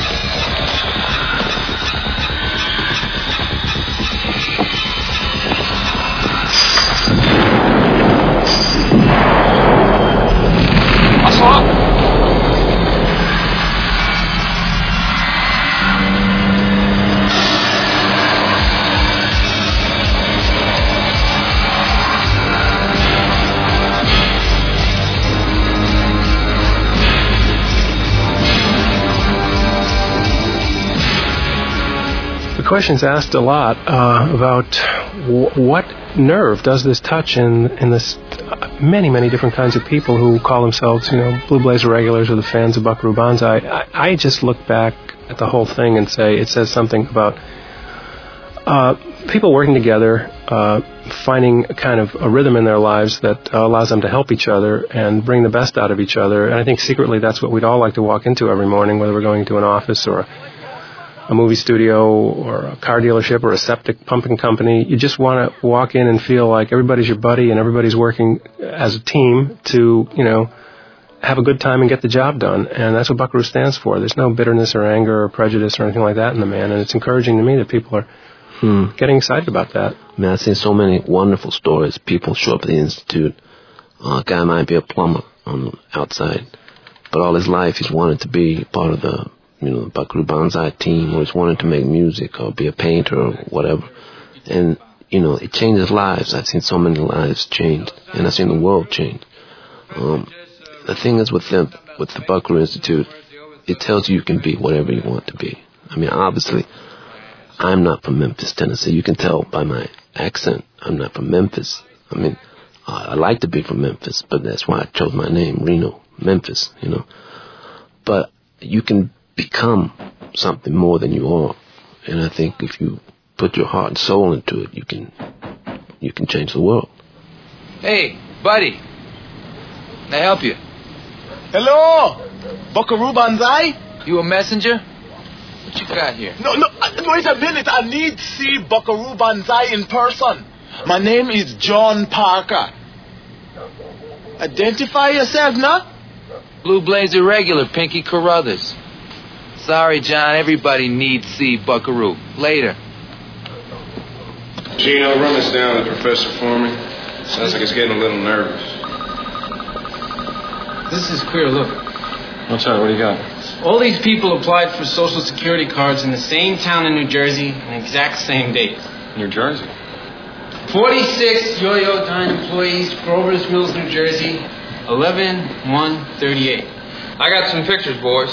Speaker 1: The question's asked a lot about what nerve does this touch in this many different kinds of people who call themselves, Blue Blazer regulars or the fans of Buckaroo Banzai. I just look back at the whole thing and say it says something about people working together, finding kind of a rhythm in their lives that allows them to help each other and bring the best out of each other. And I think secretly that's what we'd all like to walk into every morning, whether we're going to an office or a movie studio or a car dealership or a septic pumping company. You just want to walk in and feel like everybody's your buddy and everybody's working as a team to, have a good time and get the job done. And that's what Buckaroo stands for. There's no bitterness or anger or prejudice or anything like that in the man. And it's encouraging to me that people are getting excited about that.
Speaker 2: Man, I've seen so many wonderful stories. People show up at the Institute. A guy might be a plumber on the outside, but all his life he's wanted to be part of the Buckaroo Banzai team, or he's wanted to make music or be a painter or whatever. And, it changes lives. I've seen so many lives change, and I've seen the world change. The thing is with the Buckaroo Institute, it tells you can be whatever you want to be. I mean, obviously, I'm not from Memphis, Tennessee. You can tell by my accent I'm not from Memphis. I mean, I like to be from Memphis, but that's why I chose my name, Reno, Memphis, But you can become something more than you are, and I think if you put your heart and soul into it, you can change the world.
Speaker 21: Hey, buddy, can I help you?
Speaker 22: Hello, Buckaroo Banzai.
Speaker 21: You a messenger? What you got here?
Speaker 22: No, wait a minute. I need to see Buckaroo Banzai in person. My name is John Parker. Identify yourself, now.
Speaker 21: Blue Blazer regular, Pinky Carruthers. Sorry, John, everybody needs to see Buckaroo. Later.
Speaker 5: Gino, run this down to the professor for me. Sounds like he's getting a little nervous.
Speaker 23: This is queer. Look.
Speaker 5: What's that? What do you got?
Speaker 23: All these people applied for Social Security cards in the same town in New Jersey on the exact same date.
Speaker 5: New Jersey?
Speaker 23: 46 Yo-Yo Dine employees, Grover's Mills, New Jersey, 11/1/38.
Speaker 6: I got some pictures, boys.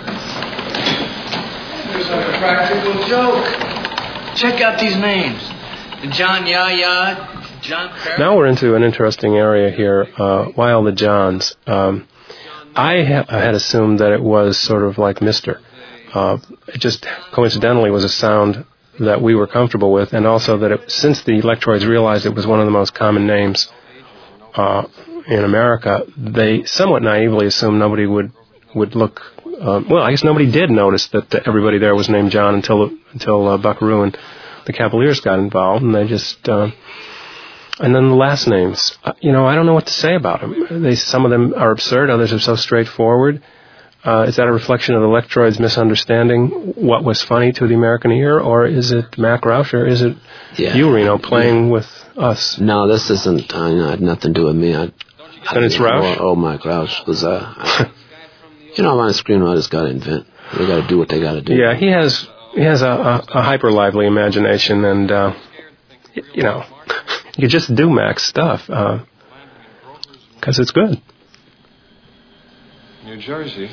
Speaker 23: There's a practical joke. Check out these names. John Yaya, John Perry.
Speaker 1: Now we're into an interesting area here. Why all the Johns? I had assumed that it was sort of like Mr. It just coincidentally was a sound that we were comfortable with, and also that since the Electroids realized it was one of the most common names in America, they somewhat naively assumed nobody would look. Well, I guess nobody did notice that everybody there was named John until Buckaroo and the Cavaliers got involved, and they just. And then the last names, I don't know what to say about them. Some of them are absurd, others are so straightforward. Is that a reflection of the Electroid's misunderstanding what was funny to the American ear, or is it Mac Rauscher? Is it you, Reno, playing with us?
Speaker 2: No, this isn't. Had nothing to do with me.
Speaker 1: Then it's Rausch?
Speaker 2: Oh, Mike Rausch was. You know, my screenwriters got to invent. They got to do what they got to do.
Speaker 1: Yeah, he has a hyper lively imagination, and you know, you just do Mac's stuff because it's good.
Speaker 5: New Jersey.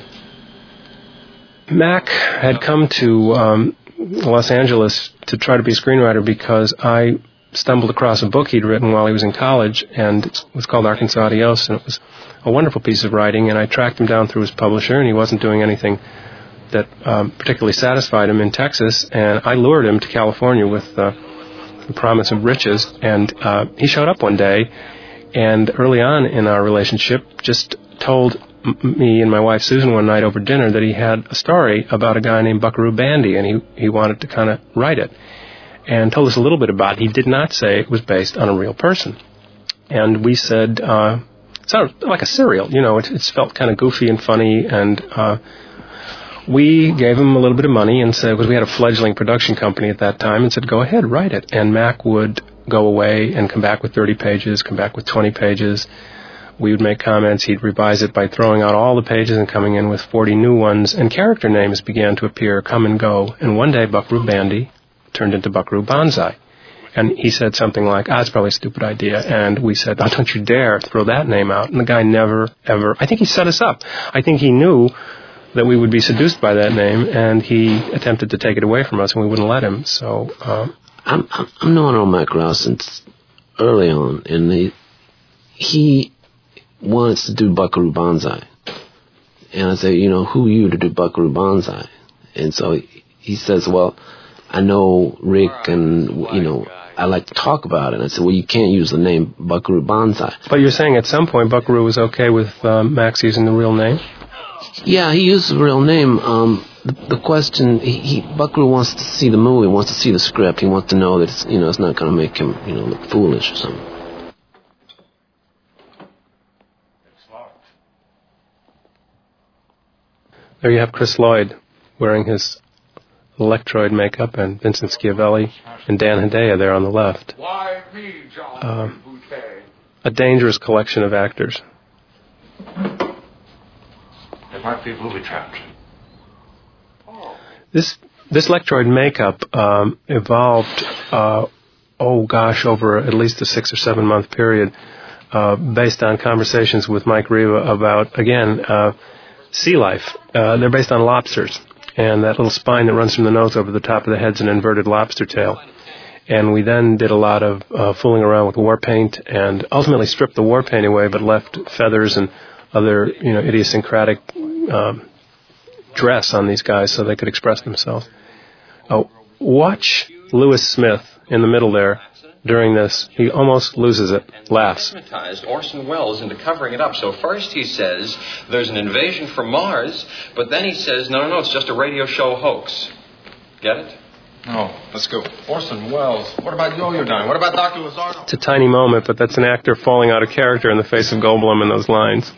Speaker 1: Mac had come to Los Angeles to try to be a screenwriter because I stumbled across a book he'd written while he was in college, and it was called Arkansas Adios, and it was a wonderful piece of writing, and I tracked him down through his publisher, and he wasn't doing anything that particularly satisfied him in Texas, and I lured him to California with the promise of riches, and he showed up one day, and early on in our relationship just told me and my wife Susan one night over dinner that he had a story about a guy named Buckaroo Bandy, and he wanted to kind of write it, and told us a little bit about it. He did not say it was based on a real person. And we said, it sounded like a serial, you know, it's felt kind of goofy and funny, and we gave him a little bit of money and said, because we had a fledgling production company at that time, and said, go ahead, write it. And Mac would go away and come back with 30 pages, come back with 20 pages. We would make comments. He'd revise it by throwing out all the pages and coming in with 40 new ones, and character names began to appear, come and go. And one day, Buckaroo Bandy turned into Buckaroo Banzai. And he said something like, it's probably a stupid idea. And we said, don't you dare throw that name out. And the guy never, ever, I think he set us up. I think he knew that we would be seduced by that name, and he attempted to take it away from us, and we wouldn't let him. So
Speaker 2: I'm knowing old Mike Rouse since early on, and he wants to do Buckaroo Banzai. And I say, you know, who are you to do Buckaroo Banzai? And so he says, well, I know Rick, and, you know, I like to talk about it. And I said, well, you can't use the name Buckaroo Banzai.
Speaker 1: But you're saying at some point Buckaroo was okay with Max using the real name?
Speaker 2: Yeah, he used the real name. The question, Buckaroo wants to see the movie, wants to see the script. He wants to know that it's not going to make him, look foolish or something.
Speaker 1: There you have Chris Lloyd wearing his Electroid makeup, and Vincent Schiavelli and Dan Hedaya there on the left.
Speaker 19: Why me, John Bouquet?
Speaker 1: A dangerous collection of actors.
Speaker 19: It might be booby-trapped.
Speaker 1: This Electroid makeup evolved, over at least a 6 or 7 month period, based on conversations with Mike Riva about, again, sea life. They're based on lobsters, and that little spine that runs from the nose over the top of the head's an inverted lobster tail. And we then did a lot of fooling around with war paint, and ultimately stripped the war paint away, but left feathers and other, idiosyncratic dress on these guys so they could express themselves. Watch Lewis Smith in the middle there during this. He almost loses it, laughs.
Speaker 6: Orson Welles into covering it up. So first he says there's an invasion from Mars, but then he says, no, it's just a radio show hoax. Get it?
Speaker 5: No, let's go. Orson Welles. What about Yo-Yo Dine? What about Dr. Lozano?
Speaker 1: It's a tiny moment, but that's an actor falling out of character in the face of Goldblum in those lines.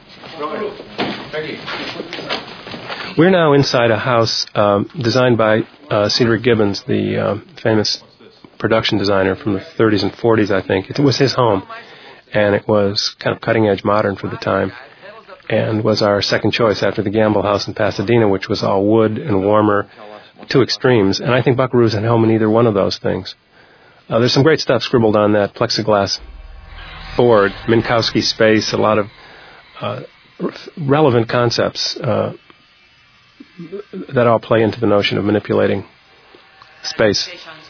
Speaker 1: We're now inside a house designed by Cedric Gibbons, the famous production designer from the 30s and 40s, I think. It was his home, and it was kind of cutting-edge modern for the time, and was our second choice after the Gamble House in Pasadena, which was all wood and warmer, two extremes. And I think Buckaroo's at home in either one of those things. There's some great stuff scribbled on that plexiglass board, Minkowski space, a lot of relevant concepts that all play into the notion of manipulating space.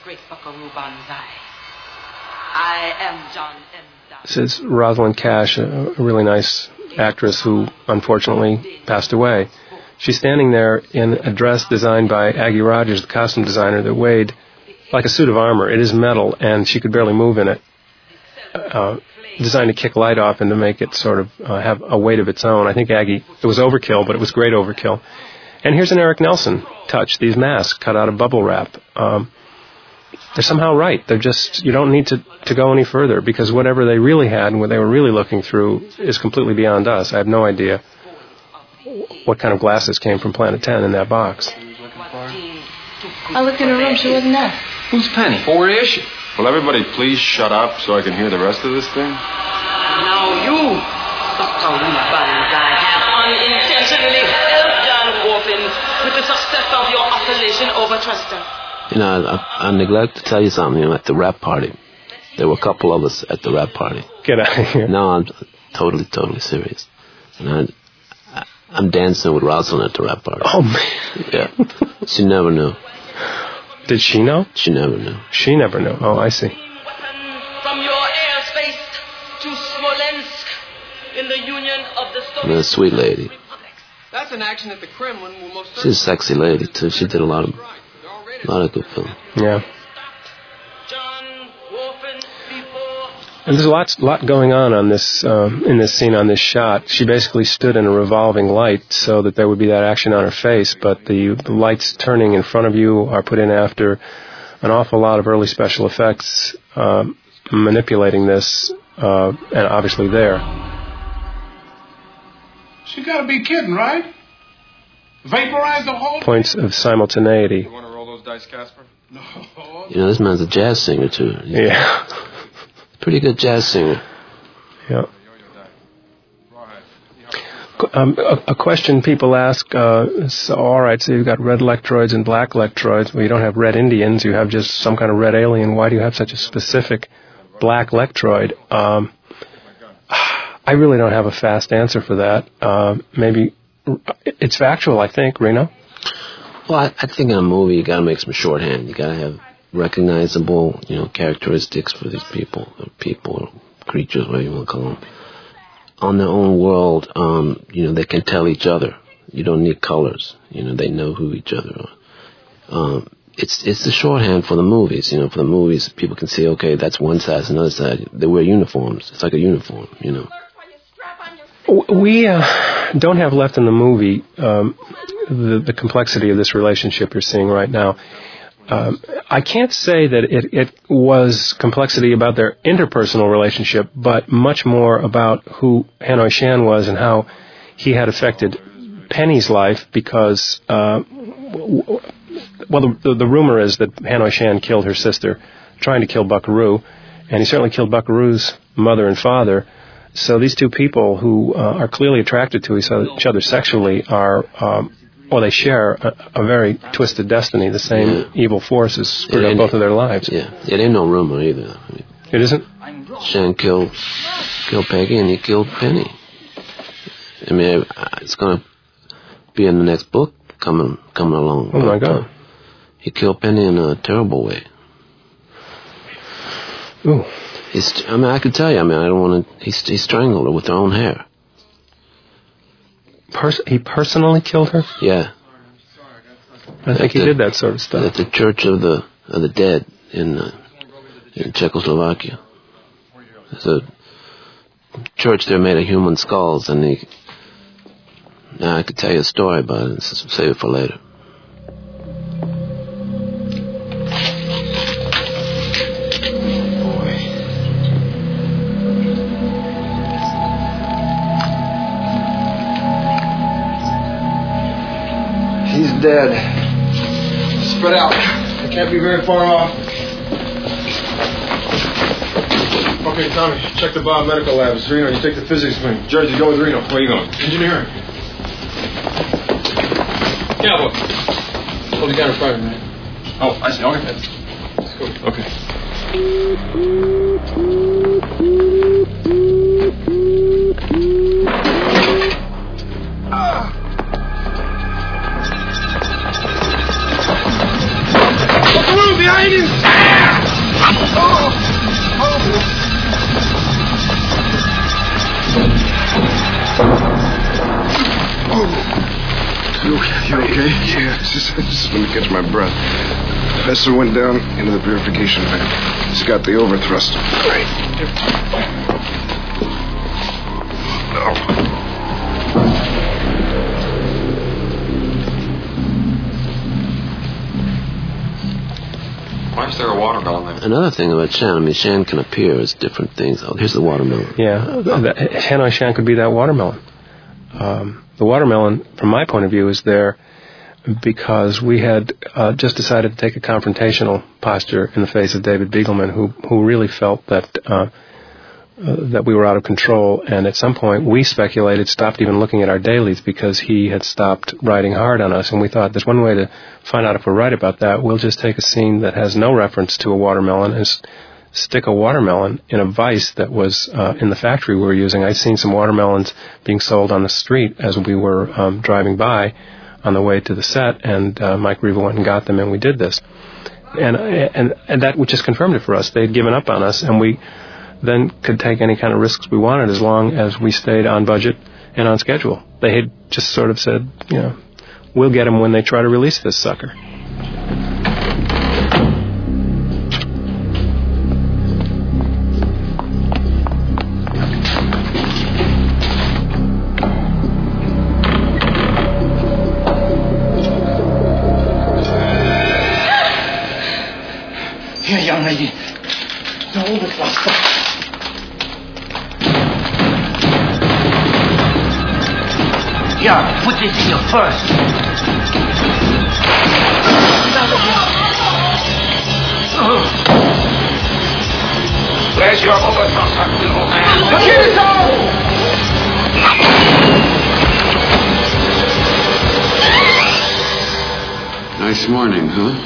Speaker 1: This is Rosalind Cash, a really nice actress who unfortunately passed away. She's standing there in a dress designed by Aggie Rogers, the costume designer, that weighed like a suit of armor. It is metal, and she could barely move in it. Designed to kick light off and to make it sort of have a weight of its own. I think Aggie, it was overkill, but it was great overkill. And here's an Eric Nelson touch, these masks cut out of bubble wrap. They're somehow right. They're just, you don't need to go any further, because whatever they really had and what they were really looking through is completely beyond us. I have no idea what kind of glasses came from Planet 10 in that box.
Speaker 11: I looked in her room. She wasn't there.
Speaker 5: Who's Penny? Four-ish? Will everybody please shut up so I can hear the rest of this thing?
Speaker 4: Now you, Buckaroo Banzai, have unintentionally helped John Orphans with the success of your oscillation over Trustor.
Speaker 2: You know, I neglect to tell you something. You know, at the rap party, there were a couple of us at the rap party.
Speaker 1: Get out of here.
Speaker 2: No, I'm totally serious. And I'm dancing with Rosalind at the rap party.
Speaker 1: Oh, man.
Speaker 2: Yeah. She never knew.
Speaker 1: Did she know?
Speaker 2: She never knew.
Speaker 1: She never knew. Oh, I see.
Speaker 4: From your airspace to Smolensk in the Union of the Soviet
Speaker 2: And a sweet lady.
Speaker 9: That's an action at the Kremlin will most
Speaker 2: She's a sexy lady, too. She did a lot of good film.
Speaker 1: Yeah. And there's a lot going on this in this scene, on this shot. She basically stood in a revolving light so that there would be that action on her face, but the lights turning in front of you are put in after an awful lot of early special effects manipulating this, and obviously there.
Speaker 22: She gotta be kidding, right? Vaporize the whole...
Speaker 1: Points of simultaneity.
Speaker 5: You want to roll those dice, Casper?
Speaker 22: No.
Speaker 2: You know, this man's a jazz singer, too.
Speaker 1: Yeah.
Speaker 2: Pretty good jazz singer.
Speaker 1: Yeah. A question people ask, so, all right, so you've got red electroids and black electroids. Well, you don't have red Indians. You have just some kind of red alien. Why do you have such a specific black electroid? I really don't have a fast answer for that. Maybe it's factual, I think, Reno.
Speaker 2: Well, I think in a movie you got to make some shorthand. You got to have recognizable, characteristics for these people or creatures, whatever you want to call them. On their own world, they can tell each other. You don't need colors. They know who each other are. It's the shorthand for the movies. For the movies, people can see, okay, that's one side, that's another side. They wear uniforms. It's like a uniform,
Speaker 1: We don't have left in the movie the complexity of this relationship you're seeing right now. I can't say that it was complexity about their interpersonal relationship, but much more about who Hanoi Shan was and how he had affected Penny's life, because, the rumor is that Hanoi Shan killed her sister trying to kill Buckaroo, and he certainly killed Buckaroo's mother and father. So these two people who are clearly attracted to each other sexually are... they share a very twisted destiny. The same evil forces screwed up both of their lives.
Speaker 2: Yeah, it ain't no rumor either.
Speaker 1: It isn't?
Speaker 2: Shan killed Peggy and he killed Penny. It's going to be in the next book coming along.
Speaker 1: Oh, my God.
Speaker 2: He killed Penny in a terrible way.
Speaker 1: Ooh.
Speaker 2: I can tell you, I don't want to... He strangled her with her own hair.
Speaker 1: He personally killed her?
Speaker 2: Yeah.
Speaker 1: I think he did that sort of stuff.
Speaker 2: At the Church of the Dead in Czechoslovakia. There's a church there made of human skulls, and now I could tell you a story about it. Save it for later.
Speaker 8: He's dead. Spread out. I can't be very far off.
Speaker 5: Okay, Tommy, check the biomedical labs. Reno, you take the physics wing. Jersey, go with Reno. Where are you going? Engineering.
Speaker 9: Yeah, look. Hold the gun in front of me, man.
Speaker 5: Oh, I see. Okay.
Speaker 9: Let's go.
Speaker 5: Okay.
Speaker 22: Buckaroo, behind you!
Speaker 7: You okay? Yeah, just let me catch my breath. Professor went down into the purification vent. He's got the overthrust. Right.
Speaker 6: Why is there a watermelon there?
Speaker 2: Another thing about Shan, Shan can appear as different things. Oh, here's the watermelon.
Speaker 1: Yeah, Hanoi Shan could be that watermelon. The watermelon, from my point of view, is there because we had just decided to take a confrontational posture in the face of David Beagleman, who really felt that that we were out of control, and at some point we speculated, stopped even looking at our dailies because he had stopped riding hard on us, and we thought there's one way to find out if we're right about that. We'll just take a scene that has no reference to a watermelon and stick a watermelon in a vise that was in the factory we were using. I'd seen some watermelons being sold on the street as we were driving by on the way to the set, and Mike Riva went and got them, and we did this. And that just confirmed it for us. They had given up on us, and we then could take any kind of risks we wanted as long as we stayed on budget and on schedule. They had just sort of said, we'll get them when they try to release this sucker.
Speaker 12: Here, young lady. Hold it, Buster.
Speaker 14: Here, put this in your purse.
Speaker 19: Where's your overthrust, little man?
Speaker 7: Nice morning, huh?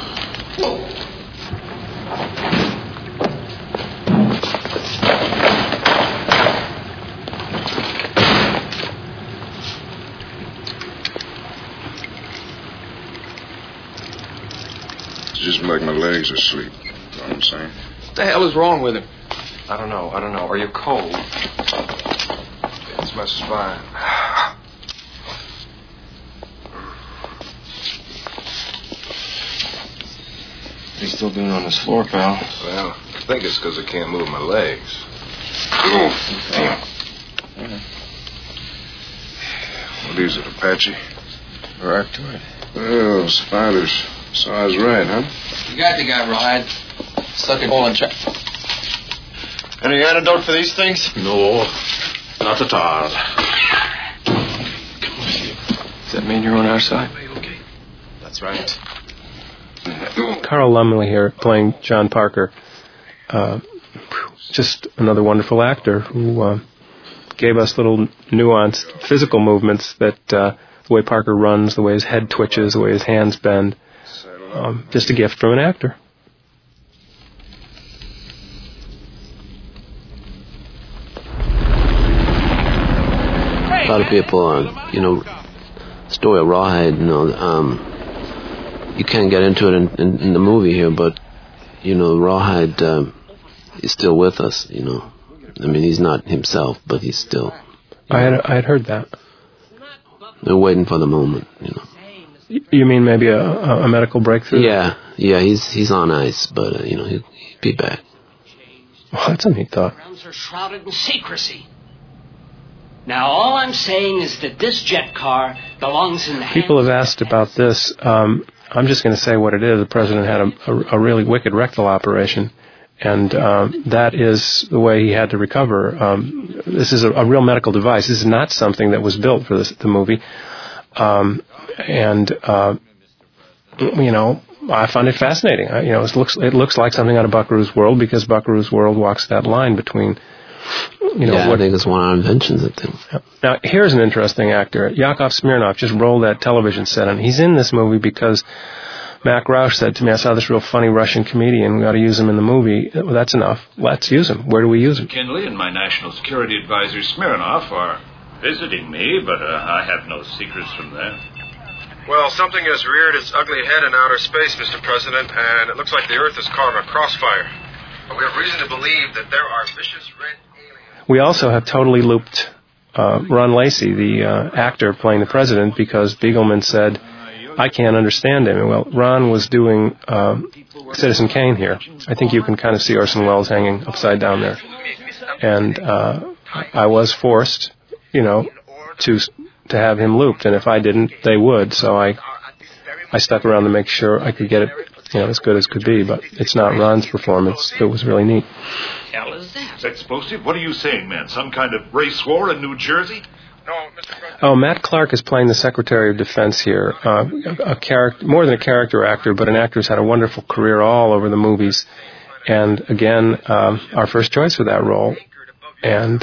Speaker 7: Just like my legs are asleep. You know what I'm saying?
Speaker 9: What the hell is wrong with him?
Speaker 5: I don't know. Are you cold? It's my spine.
Speaker 9: He's still doing on this floor, pal.
Speaker 7: Well, I think it's because I can't move my legs.
Speaker 9: Damn.
Speaker 7: What is it, Apache?
Speaker 9: Right to it.
Speaker 7: Oh, spiders. So I was right, huh?
Speaker 9: You got the guy, Rawhide. Stuck it all in check.
Speaker 5: Any antidote for these things?
Speaker 7: No, not at all.
Speaker 9: Does that mean you're on our side?
Speaker 5: Okay. That's right.
Speaker 1: Carl Lumley here playing John Parker. Just another wonderful actor who gave us little nuanced physical movements that the way Parker runs, the way his head twitches, the way his hands bend. Just a gift from an actor.
Speaker 2: A lot of people, story of Rawhide, you can't get into it in the movie here, but, Rawhide is still with us, I mean, he's not himself, but he's still.
Speaker 1: I had heard that.
Speaker 2: They're waiting for the moment,
Speaker 1: You mean maybe a medical breakthrough?
Speaker 2: Yeah, he's on ice, but, he'll be back.
Speaker 1: Well, that's a neat thought.
Speaker 10: Grounds are shrouded in secrecy. Now, all I'm saying is that this jet car belongs in the hands...
Speaker 1: People have asked about this. I'm just going to say what it is. The president had a really wicked rectal operation, and that is the way he had to recover. This is a real medical device. This is not something that was built for the movie. I find it fascinating. It looks like something out of Buckaroo's World because Buckaroo's World walks that line between,
Speaker 2: I think it's one of our inventions, I think.
Speaker 1: Now, here's an interesting actor. Yakov Smirnoff just rolled that television set, and he's in this movie because Mac Roush said to me, I saw this real funny Russian comedian. We ought to use him in the movie. Well, that's enough. Let's use him. Where do we use him?
Speaker 3: Kinley and my national security advisor Smirnoff are visiting me, but I have no secrets from them.
Speaker 5: Well, something has reared its ugly head in outer space, Mr. President, and it looks like the Earth is caught in a crossfire. We have reason to believe that there are vicious red aliens.
Speaker 1: We also have totally looped Ron Lacey, the actor playing the president, because Beagleman said, I can't understand him. Well, Ron was doing Citizen Kane here. I think you can kind of see Orson Welles hanging upside down there. And I was forced, to have him looped, and if I didn't, they would. So I stuck around to make sure I could get it, as good as could be. But it's not Ron's performance. It was really neat.
Speaker 3: Hell is that? Is that explosive? What are you saying, man? Some kind of race war in New Jersey?
Speaker 5: No, Mr. President.
Speaker 1: Oh, Matt Clark is playing the Secretary of Defense here. A character, more than a character actor, but an actor who's had a wonderful career all over the movies. And again, our first choice for that role. And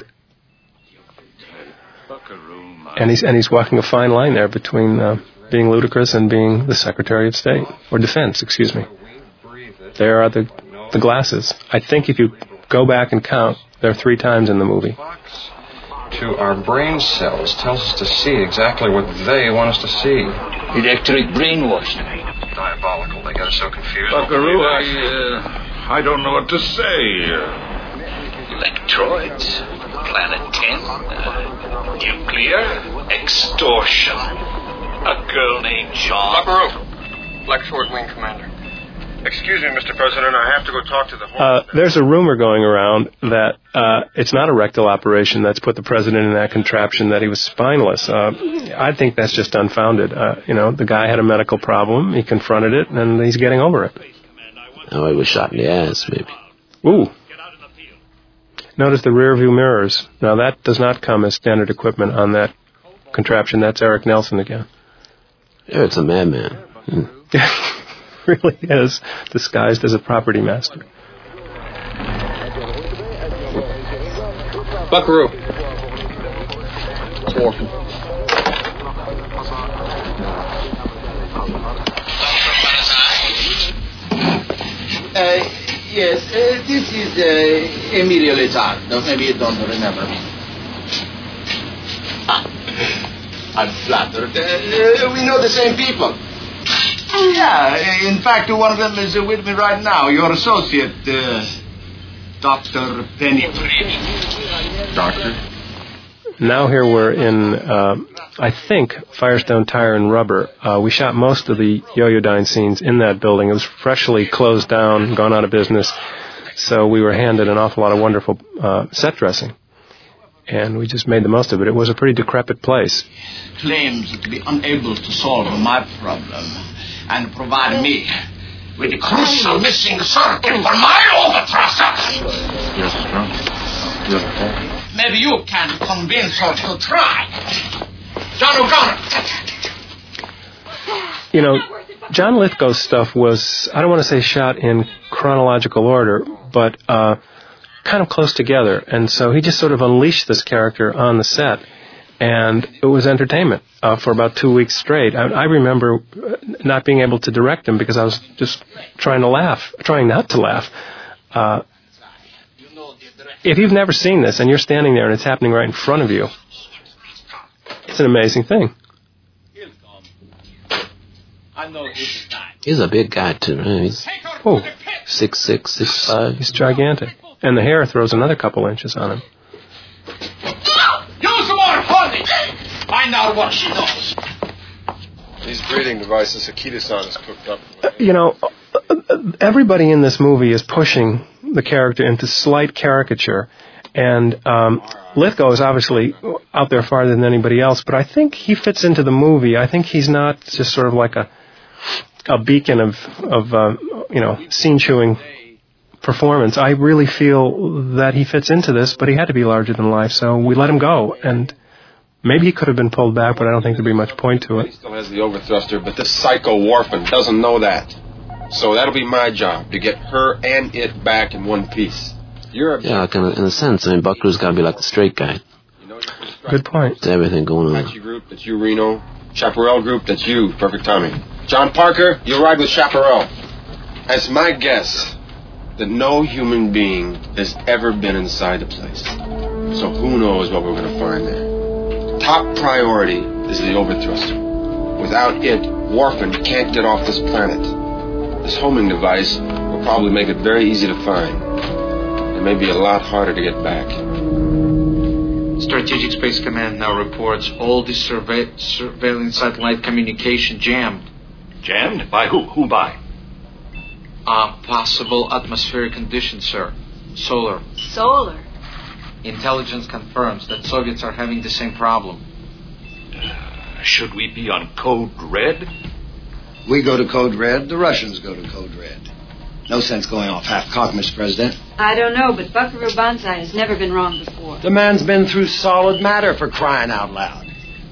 Speaker 1: he's walking a fine line there between being ludicrous and being the Secretary of State, or Defense, excuse me. There are the glasses. I think if you go back and count, there are 3 times in the movie.
Speaker 6: To our brain cells tells us to see exactly what they want us to see.
Speaker 23: Electric brainwashing.
Speaker 6: Diabolical. They got us so confused.
Speaker 19: Buckaroo, I don't know what to say.
Speaker 3: Electroids, Planet 10, nuclear, extortion. A girl named John.
Speaker 6: Buckaroo, Black Short Wing Commander. Excuse me, Mr. President, I have to go talk to the...
Speaker 1: There's a rumor going around that it's not a rectal operation that's put the president in that contraption, that he was spineless. I think that's just unfounded. The guy had a medical problem, he confronted it, and he's getting over it.
Speaker 2: Oh, he was shot in the ass, maybe.
Speaker 1: Ooh. Notice the rear view mirrors. Now, that does not come as standard equipment on that contraption. That's Eric Nelson again.
Speaker 2: Eric's a madman.
Speaker 1: Really is, disguised as a property master.
Speaker 6: Buckaroo. It's Orphan.
Speaker 12: Yes, this is Emilio Lizardo. Maybe you don't remember me. I'm flattered. We know the same people. Yeah, in fact, one of them is with me right now. Your associate, Dr. Penny.
Speaker 6: Doctor?
Speaker 1: Now here we're in, I think, Firestone Tire and Rubber. We shot most of the Yoyodyne scenes in that building. It was freshly closed down, gone out of business, so we were handed an awful lot of wonderful set dressing. And we just made the most of it. It was a pretty decrepit place.
Speaker 12: Claims to be unable to solve my problem and provide me with the crucial missing circuit for my overthruster.
Speaker 6: Yes, sir. Yes,
Speaker 12: maybe you can convince her to try. John O'Connor.
Speaker 1: John Lithgow's stuff was, I don't want to say shot in chronological order, but kind of close together. And so he just sort of unleashed this character on the set. And it was entertainment for about 2 weeks straight. I remember not being able to direct him because I was just trying not to laugh. If you've never seen this and you're standing there and it's happening right in front of you, it's an amazing thing.
Speaker 2: He's a big guy, too. Right? He's 6'6", 6'5".
Speaker 1: He's gigantic. And the hair throws another couple inches on him.
Speaker 12: Use more honey! Find out what she knows.
Speaker 5: These breathing devices Akita-san has cooked up.
Speaker 1: Everybody in this movie is pushing the character into slight caricature. And Lithgow is obviously out there farther than anybody else, but I think he fits into the movie. I think he's not just sort of like a beacon of scene-chewing performance. I really feel that he fits into this, but he had to be larger than life, so we let him go. And maybe he could have been pulled back, but I don't think there'd be much point to it.
Speaker 13: He still has the overthruster, but this psycho Worfen doesn't know that. So that'll be my job, to get her and it back in one piece.
Speaker 2: Yeah, kind of, in a sense. I mean, Buckaroo's got to be like the straight guy.
Speaker 1: Good point.
Speaker 2: There's everything going on.
Speaker 13: Apache group, that's you, Reno. Chaparral group, that's you. Perfect timing. John Parker, you'll ride with Chaparral. It's my guess that no human being has ever been inside the place. So who knows what we're going to find there. Top priority is the overthruster. Without it, Worfen can't get off this planet. This homing device will probably make it very easy to find. It may be a lot harder to get back.
Speaker 23: Strategic Space Command now reports all the surveillance satellite communication jammed.
Speaker 3: Jammed? By who? Who by?
Speaker 23: Possible atmospheric conditions, sir. Solar.
Speaker 11: Solar?
Speaker 23: Intelligence confirms that Soviets are having the same problem.
Speaker 3: Should we be on code red?
Speaker 8: We go to code red, the Russians go to code red. No sense going off half-cocked, Mr. President.
Speaker 11: I don't know, but Buckaroo Banzai has never been wrong before.
Speaker 8: The man's been through solid matter, for crying out loud.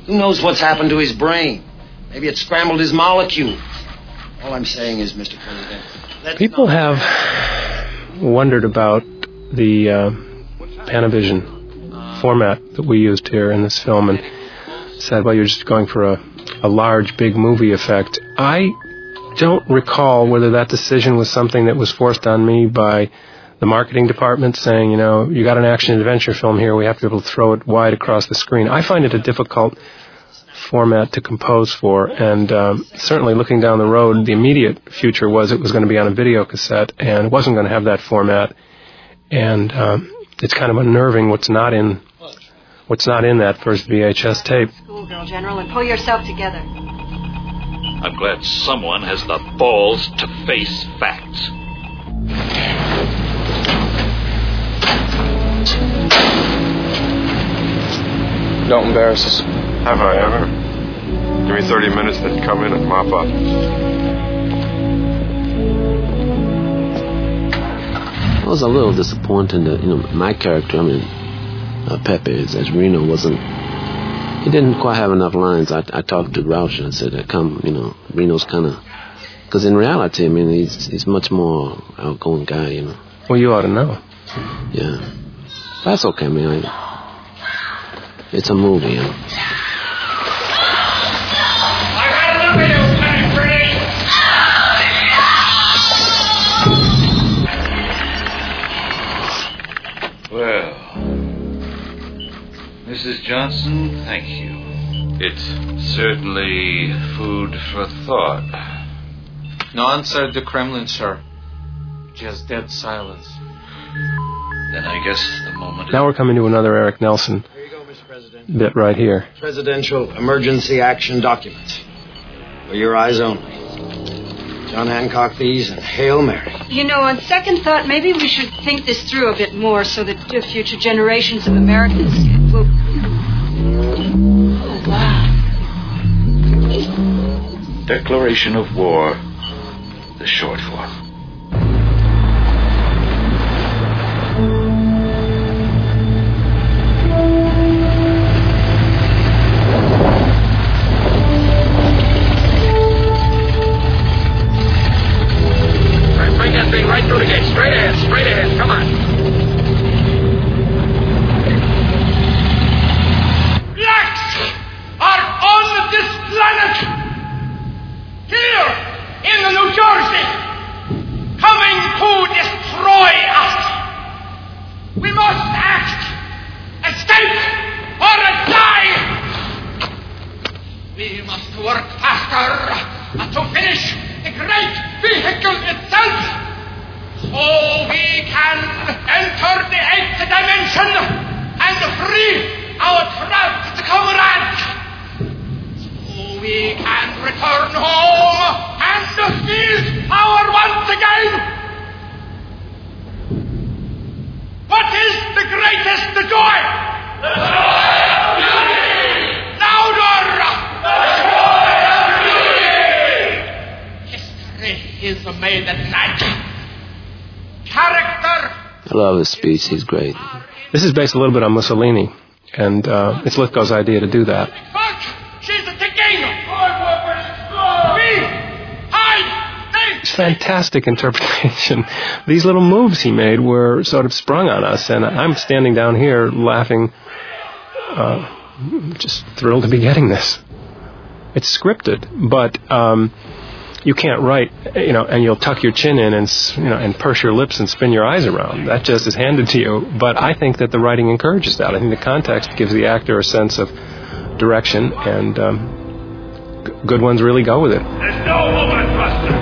Speaker 8: Who knows what's happened to his brain? Maybe it scrambled his molecules. All I'm saying is, Mr. President...
Speaker 1: People have wondered about the Panavision format that we used here in this film and said, well, you're just going for a large, big movie effect. I don't recall whether that decision was something that was forced on me by the marketing department saying, you know, you got an action-adventure film here, we have to be able to throw it wide across the screen. I find it a difficult format to compose for, and certainly looking down the road, the immediate future was it was going to be on a video cassette, and it wasn't going to have that format, and it's kind of unnerving what's not in that first VHS tape.
Speaker 15: Schoolgirl, General, and pull yourself together.
Speaker 19: I'm glad someone has the balls to face facts.
Speaker 5: Don't embarrass us. Have I ever? Give me 30 minutes, then come in and mop up.
Speaker 2: I was a little disappointed that, my character, Pepe, as Reno, he didn't quite have enough lines. I talked to Rausch and said, Reno's kind of... Because in reality, he's much more outgoing guy,
Speaker 1: Well, you ought to know.
Speaker 2: Yeah. That's okay, it's a movie,
Speaker 19: Well, Mrs. Johnson, thank you. It's certainly food for thought.
Speaker 9: No answer at the Kremlin, sir. Just dead silence.
Speaker 19: Then I guess the moment
Speaker 1: Now we're coming to another Eric Nelson bit right here.
Speaker 8: Presidential emergency action documents. For your eyes only. John Hancock these and Hail Mary.
Speaker 15: On second thought, maybe we should think this through a bit more so that future generations of Americans will... Oh, wow.
Speaker 19: Declaration of war, the short form.
Speaker 3: Right through the gate. Straight ahead. Come on.
Speaker 12: Blacks are on this planet. Here in New Jersey. Coming to destroy us. We must act. Escape or die. We must work faster to finish the great vehicle itself. So we can enter the 8th dimension and free our trapped comrades. So we can return home and seize power once again. What is the greatest joy? The joy of beauty! Louder! The joy of beauty! History is made at night. Character.
Speaker 2: I love his speech. He's great.
Speaker 1: This is based a little bit on Mussolini, and it's Lithgow's idea to do that.
Speaker 12: She's ticking. We hide.
Speaker 1: It's fantastic interpretation. These little moves he made were sort of sprung on us, and I'm standing down here laughing, just thrilled to be getting this. It's scripted, but you can't write, and you'll tuck your chin in and purse your lips and spin your eyes around. That just is handed to you. But I think that the writing encourages that. I think the context gives the actor a sense of direction, and good ones really go with it.
Speaker 3: There's no woman thruster.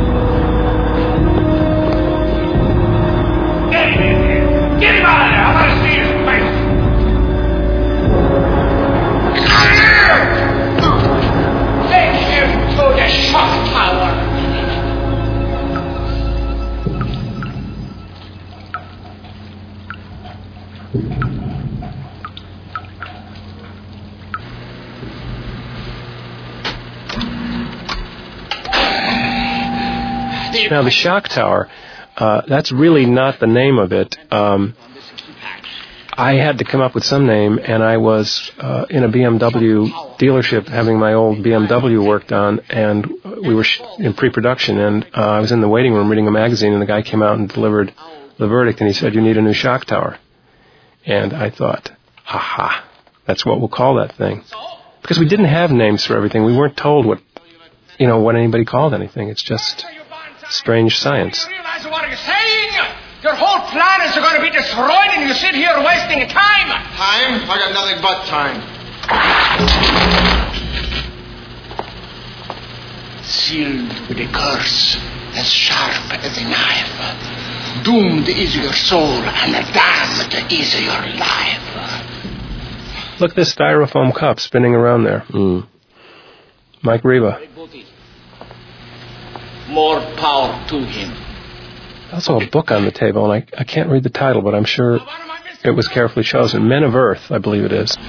Speaker 3: Get him in here. Get him out of there. I want to see his face. Come here.
Speaker 12: Take him to the shock tower.
Speaker 1: Now, the shock tower, that's really not the name of it. I had to come up with some name, and I was in a BMW dealership having my old BMW worked on, and we were in pre-production, and I was in the waiting room reading a magazine, and the guy came out and delivered the verdict, and he said, "You need a new shock tower." And I thought, aha, that's what we'll call that thing. Because we didn't have names for everything. We weren't told what anybody called anything. It's just strange science.
Speaker 12: Realize what you're saying? Your whole plan is going to be destroyed and you sit here wasting time.
Speaker 23: Time? I got nothing but time.
Speaker 12: Sealed with a curse as sharp as a knife. Doomed is your soul and damned is your life.
Speaker 1: Look at this styrofoam cup spinning around there. Mike Reba.
Speaker 12: More power to him.
Speaker 1: Also a book on the table, and I can't read the title, but I'm sure it was carefully chosen. Men of Earth, I believe it is.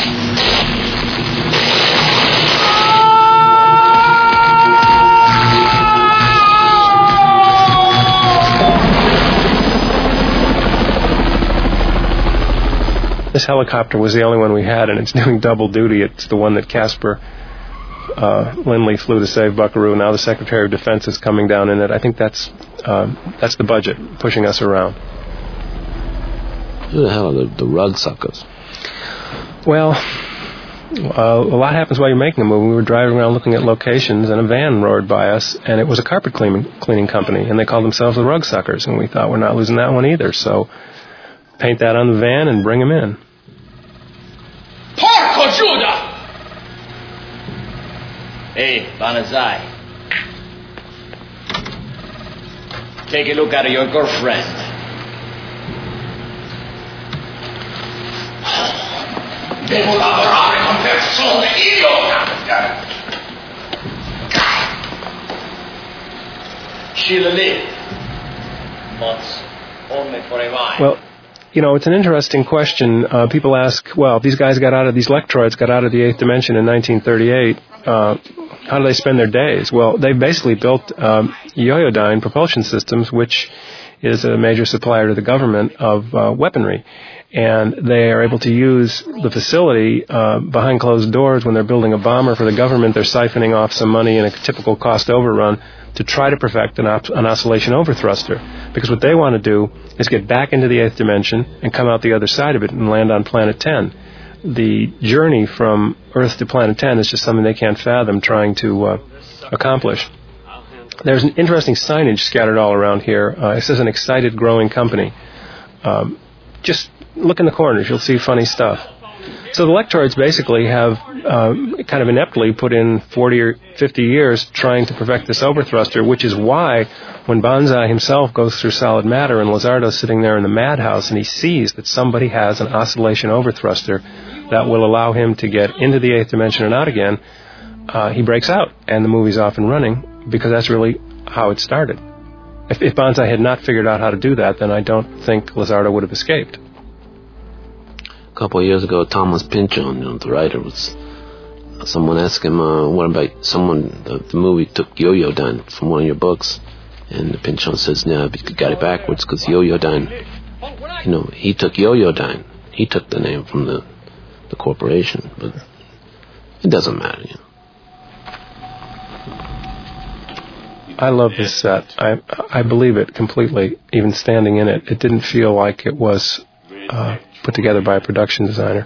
Speaker 1: This helicopter was the only one we had, and it's doing double duty. It's the one that Casper Lindley flew to save Buckaroo. Now the Secretary of Defense is coming down in it. I think that's the budget pushing us around.
Speaker 2: Who the hell are the rug suckers?
Speaker 1: Well, a lot happens while you're making a movie. We were driving around looking at locations, and a van roared by us, and it was a carpet cleaning company, and they called themselves the Rug Suckers, and we thought we're not losing that one either. So paint that on the van and bring them in.
Speaker 12: Porco Judah!
Speaker 10: Hey, Banazai. Take a look at your girlfriend.
Speaker 12: Devo lavorare con persone
Speaker 10: She'll live. But only for a while.
Speaker 1: Well, it's an interesting question. People ask, well, these Lectroids got out of the eighth dimension in 1938. How do they spend their days? Well, they basically built Yoyodyne propulsion systems, which is a major supplier to the government of weaponry. And they are able to use the facility behind closed doors when they're building a bomber for the government. They're siphoning off some money in a typical cost overrun to try to perfect an oscillation overthruster. Because what they want to do is get back into the eighth dimension and come out the other side of it and land on Planet 10. The journey from Earth to Planet 10 is just something they can't fathom trying to accomplish. There's an interesting signage scattered all around here. It says an excited growing company. Just look in the corners. You'll see funny stuff. So the Lectroids basically have kind of ineptly put in 40 or 50 years trying to perfect this overthruster, which is why when Banzai himself goes through solid matter and Lizardo's sitting there in the madhouse and he sees that somebody has an oscillation overthruster that will allow him to get into the eighth dimension and out again, he breaks out and the movie's off and running, because that's really how it started. If Banzai had not figured out how to do that, then I don't think Lizardo would have escaped.
Speaker 2: A couple of years ago, Thomas Pynchon, the writer, someone asked him, what about the movie took Yoyodyne from one of your books? And Pynchon says, no, you got it backwards, because Yoyodyne, he took Yoyodyne. He took the name from the corporation, but it doesn't matter,
Speaker 1: I love this set. I believe it completely, even standing in it. It didn't feel like it was put together by a production designer.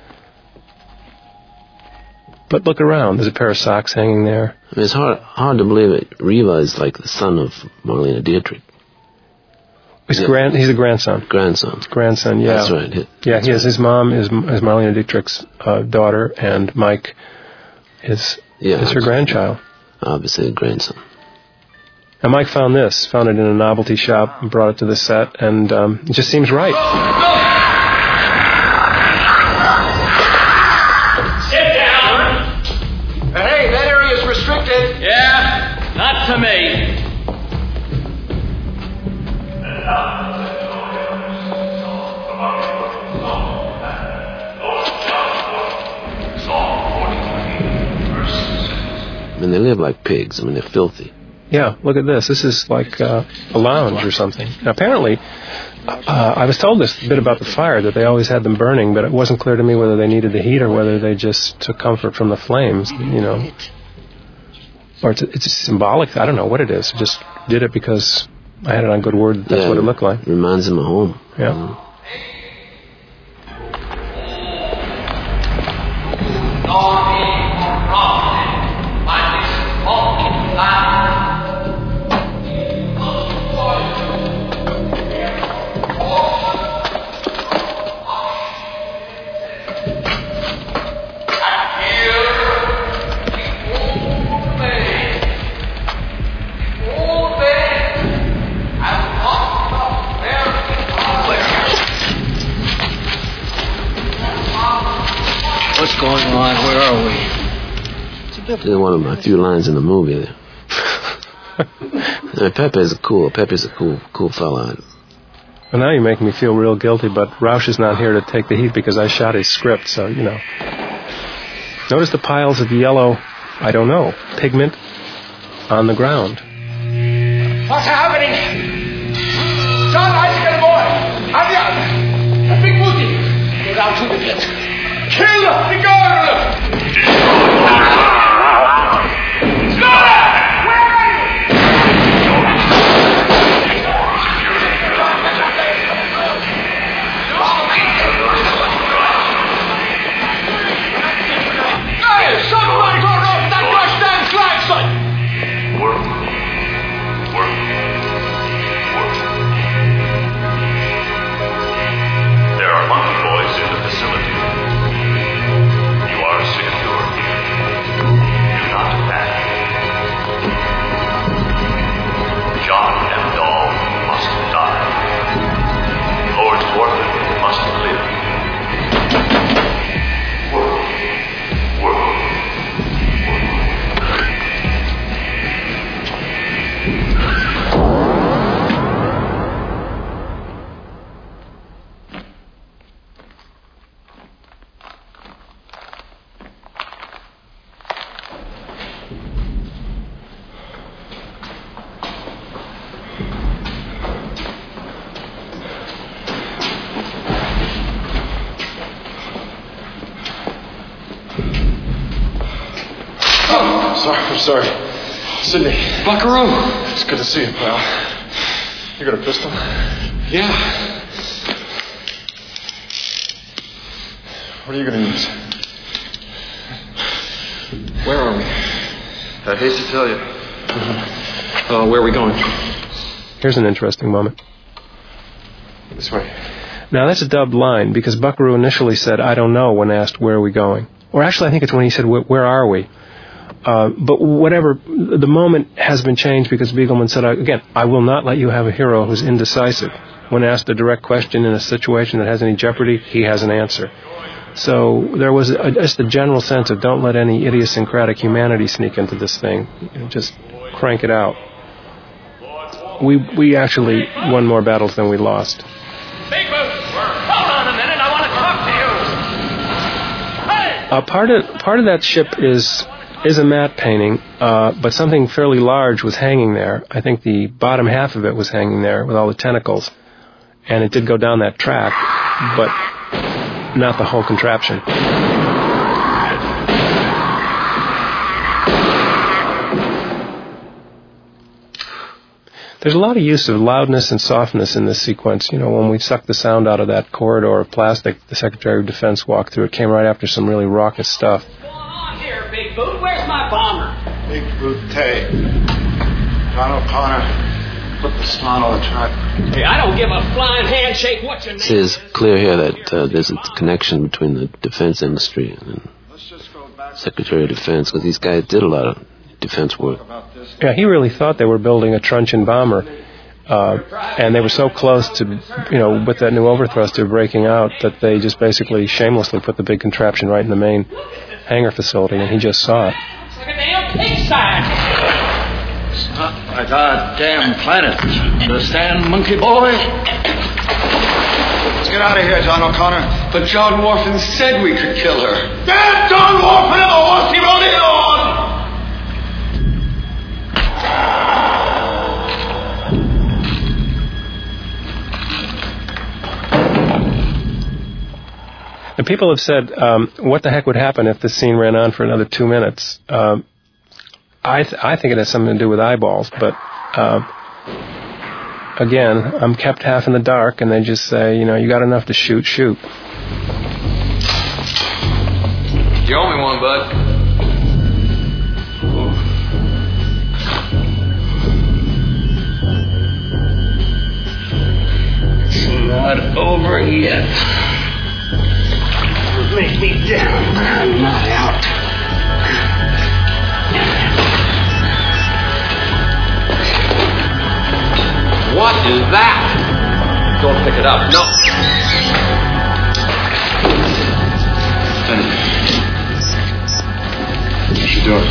Speaker 1: But look around. There's a pair of socks hanging there.
Speaker 2: It's hard to believe it. Reva is like the son of Marlene Dietrich.
Speaker 1: He's a grandson. Grandson, yeah.
Speaker 2: That's right.
Speaker 1: His mom is Marlene Dietrich's daughter, and Mike is her grandchild.
Speaker 2: Obviously a grandson.
Speaker 1: And Mike found it in a novelty shop, and brought it to the set, and it just seems right.
Speaker 12: Sit down. Hey, that area is restricted.
Speaker 10: Yeah, not to me.
Speaker 2: They live like pigs. They're filthy.
Speaker 1: Yeah, look at this. This is like a lounge or something. Now, apparently, I was told this bit about the fire, that they always had them burning, but it wasn't clear to me whether they needed the heat or whether they just took comfort from the flames, Or it's symbolic. I don't know what it is. I just did it because I had it on good word that that's what it looked like.
Speaker 2: Reminds him of home.
Speaker 1: Yeah.
Speaker 23: What's going on? Where are we?
Speaker 2: This is one of my few lines in the movie there. Pepe's a cool fella.
Speaker 1: Well, now you make me feel real guilty, but Rausch is not here to take the heat because I shot his script, so, Notice the piles of yellow, I don't know, pigment on the ground.
Speaker 12: What's happening? John, Isaac, and the boy! Anya! A big booty! Go down to the pit. Kill the girl! Nora! Where are you? Hey, somebody go off that gosh damn flagship!
Speaker 3: Work. There are monkey boys in the facility. You are secure. Do not panic. John and Dahl must die. Lord Dworkin must live. Work.
Speaker 5: I'm sorry. Sidney.
Speaker 23: Buckaroo.
Speaker 5: It's good to see you, pal. You got a pistol?
Speaker 23: Yeah.
Speaker 5: What are you going to use?
Speaker 23: Where are we?
Speaker 5: I hate to tell you.
Speaker 23: Where are we going?
Speaker 1: Here's an interesting moment.
Speaker 5: This way.
Speaker 1: Now, that's a dubbed line because Buckaroo initially said, I don't know, when asked, where are we going? Or actually, I think it's when he said, where are we? But whatever, the moment has been changed because Beagleman said, again, I will not let you have a hero who's indecisive. When asked a direct question in a situation that has any jeopardy, he has an answer. So there was just a general sense of don't let any idiosyncratic humanity sneak into this thing. Just crank it out. We actually won more battles than we lost.
Speaker 12: Big Boot, hold on a minute. I want to talk to you. Hey!
Speaker 1: Part of that ship is a matte painting, but something fairly large was hanging there. I think the bottom half of it was hanging there with all the tentacles. And it did go down that track, but not the whole contraption. There's a lot of use of loudness and softness in this sequence. When we sucked the sound out of that corridor of plastic the Secretary of Defense walked through, it came right after some really raucous stuff.
Speaker 10: Here, Big Boot. Where's my bomber?
Speaker 7: Big Boot, Tay. John O'Connor. Put the spawn on the track.
Speaker 10: Hey, I don't give a flying handshake. What's your name?
Speaker 2: It is clear here that there's a connection between the defense industry and Secretary of Defense, because these guys did a lot of defense work.
Speaker 1: Yeah, he really thought they were building a truncheon bomber. And they were so close to, with that new overthruster breaking out that they just basically shamelessly put the big contraption right in the main hangar facility, and he just saw it.
Speaker 10: It's like a damn pigsty.
Speaker 12: It's not my goddamn planet. Understand, monkey boy?
Speaker 7: Let's get out of here, John O'Connor.
Speaker 23: But John Warfin said we could kill her.
Speaker 12: Damn John Warfin and the horse he rode in on!
Speaker 1: people have said, what the heck would happen if this scene ran on for another 2 minutes? I think it has something to do with eyeballs, but again, I'm kept half in the dark, and they just say, you got enough to shoot.
Speaker 21: You owe me one, bud.
Speaker 12: It's not over yet. Make me down, but I'm not out.
Speaker 6: What is that? Don't pick it up. No.
Speaker 5: What's she doing?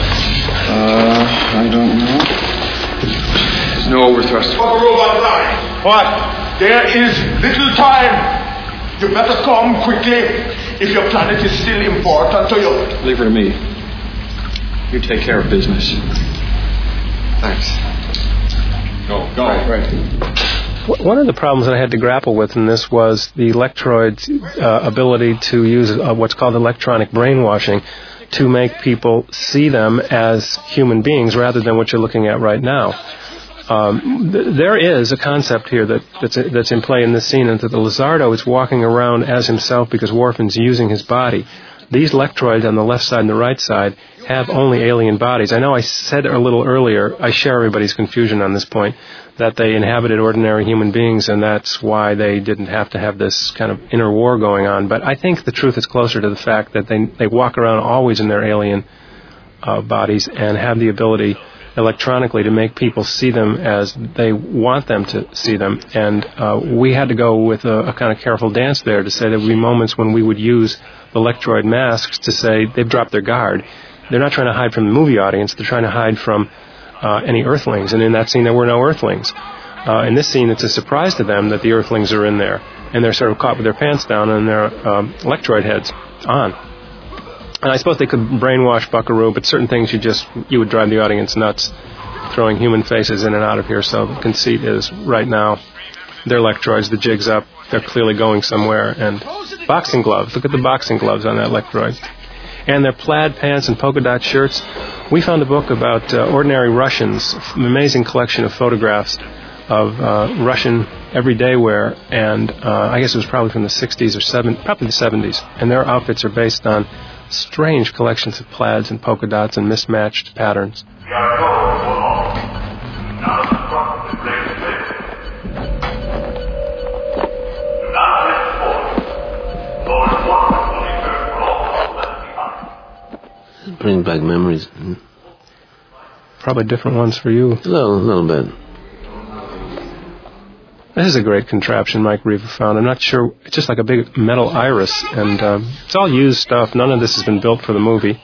Speaker 7: I don't know.
Speaker 5: There's no overthrust.
Speaker 22: What? There is little time. You better come quickly if your planet is still important to you.
Speaker 5: Leave her to me. You take care of business. Thanks. Go. Right.
Speaker 1: One of the problems that I had to grapple with in this was the Electroid's ability to use what's called electronic brainwashing to make people see them as human beings rather than what you're looking at right now. There is a concept here that's in play in this scene, and that the Lizardo is walking around as himself because Worfen's using his body. These Electroids on the left side and the right side have only alien bodies. I know I said a little earlier, I share everybody's confusion on this point, that they inhabited ordinary human beings, and that's why they didn't have to have this kind of inner war going on. But I think the truth is closer to the fact that they walk around always in their alien bodies and have the ability electronically to make people see them as they want them to see them. And we had to go with a kind of careful dance there to say there would be moments when we would use the Electroid masks to say they've dropped their guard. They're not trying to hide from the movie audience. They're trying to hide from any Earthlings. And in that scene, there were no Earthlings. In this scene, it's a surprise to them that the Earthlings are in there. And they're sort of caught with their pants down and their Electroid heads on. And I suppose they could brainwash Buckaroo, but certain things you would drive the audience nuts, throwing human faces in and out of here. So the conceit is, right now, they're Electroids, the jig's up, they're clearly going somewhere. And boxing gloves, look at the boxing gloves on that Electroid. And their plaid pants and polka dot shirts. We found a book about ordinary Russians, an amazing collection of photographs of Russian everyday wear, and I guess it was probably from the 60s or probably the 70s. And their outfits are based on strange collections of plaids and polka dots and mismatched patterns.
Speaker 2: Bring back memories.
Speaker 1: Probably different ones for you.
Speaker 2: A little bit.
Speaker 1: This is a great contraption Mike Riva found. I'm not sure. It's just like a big metal iris, and it's all used stuff. None of this has been built for the movie.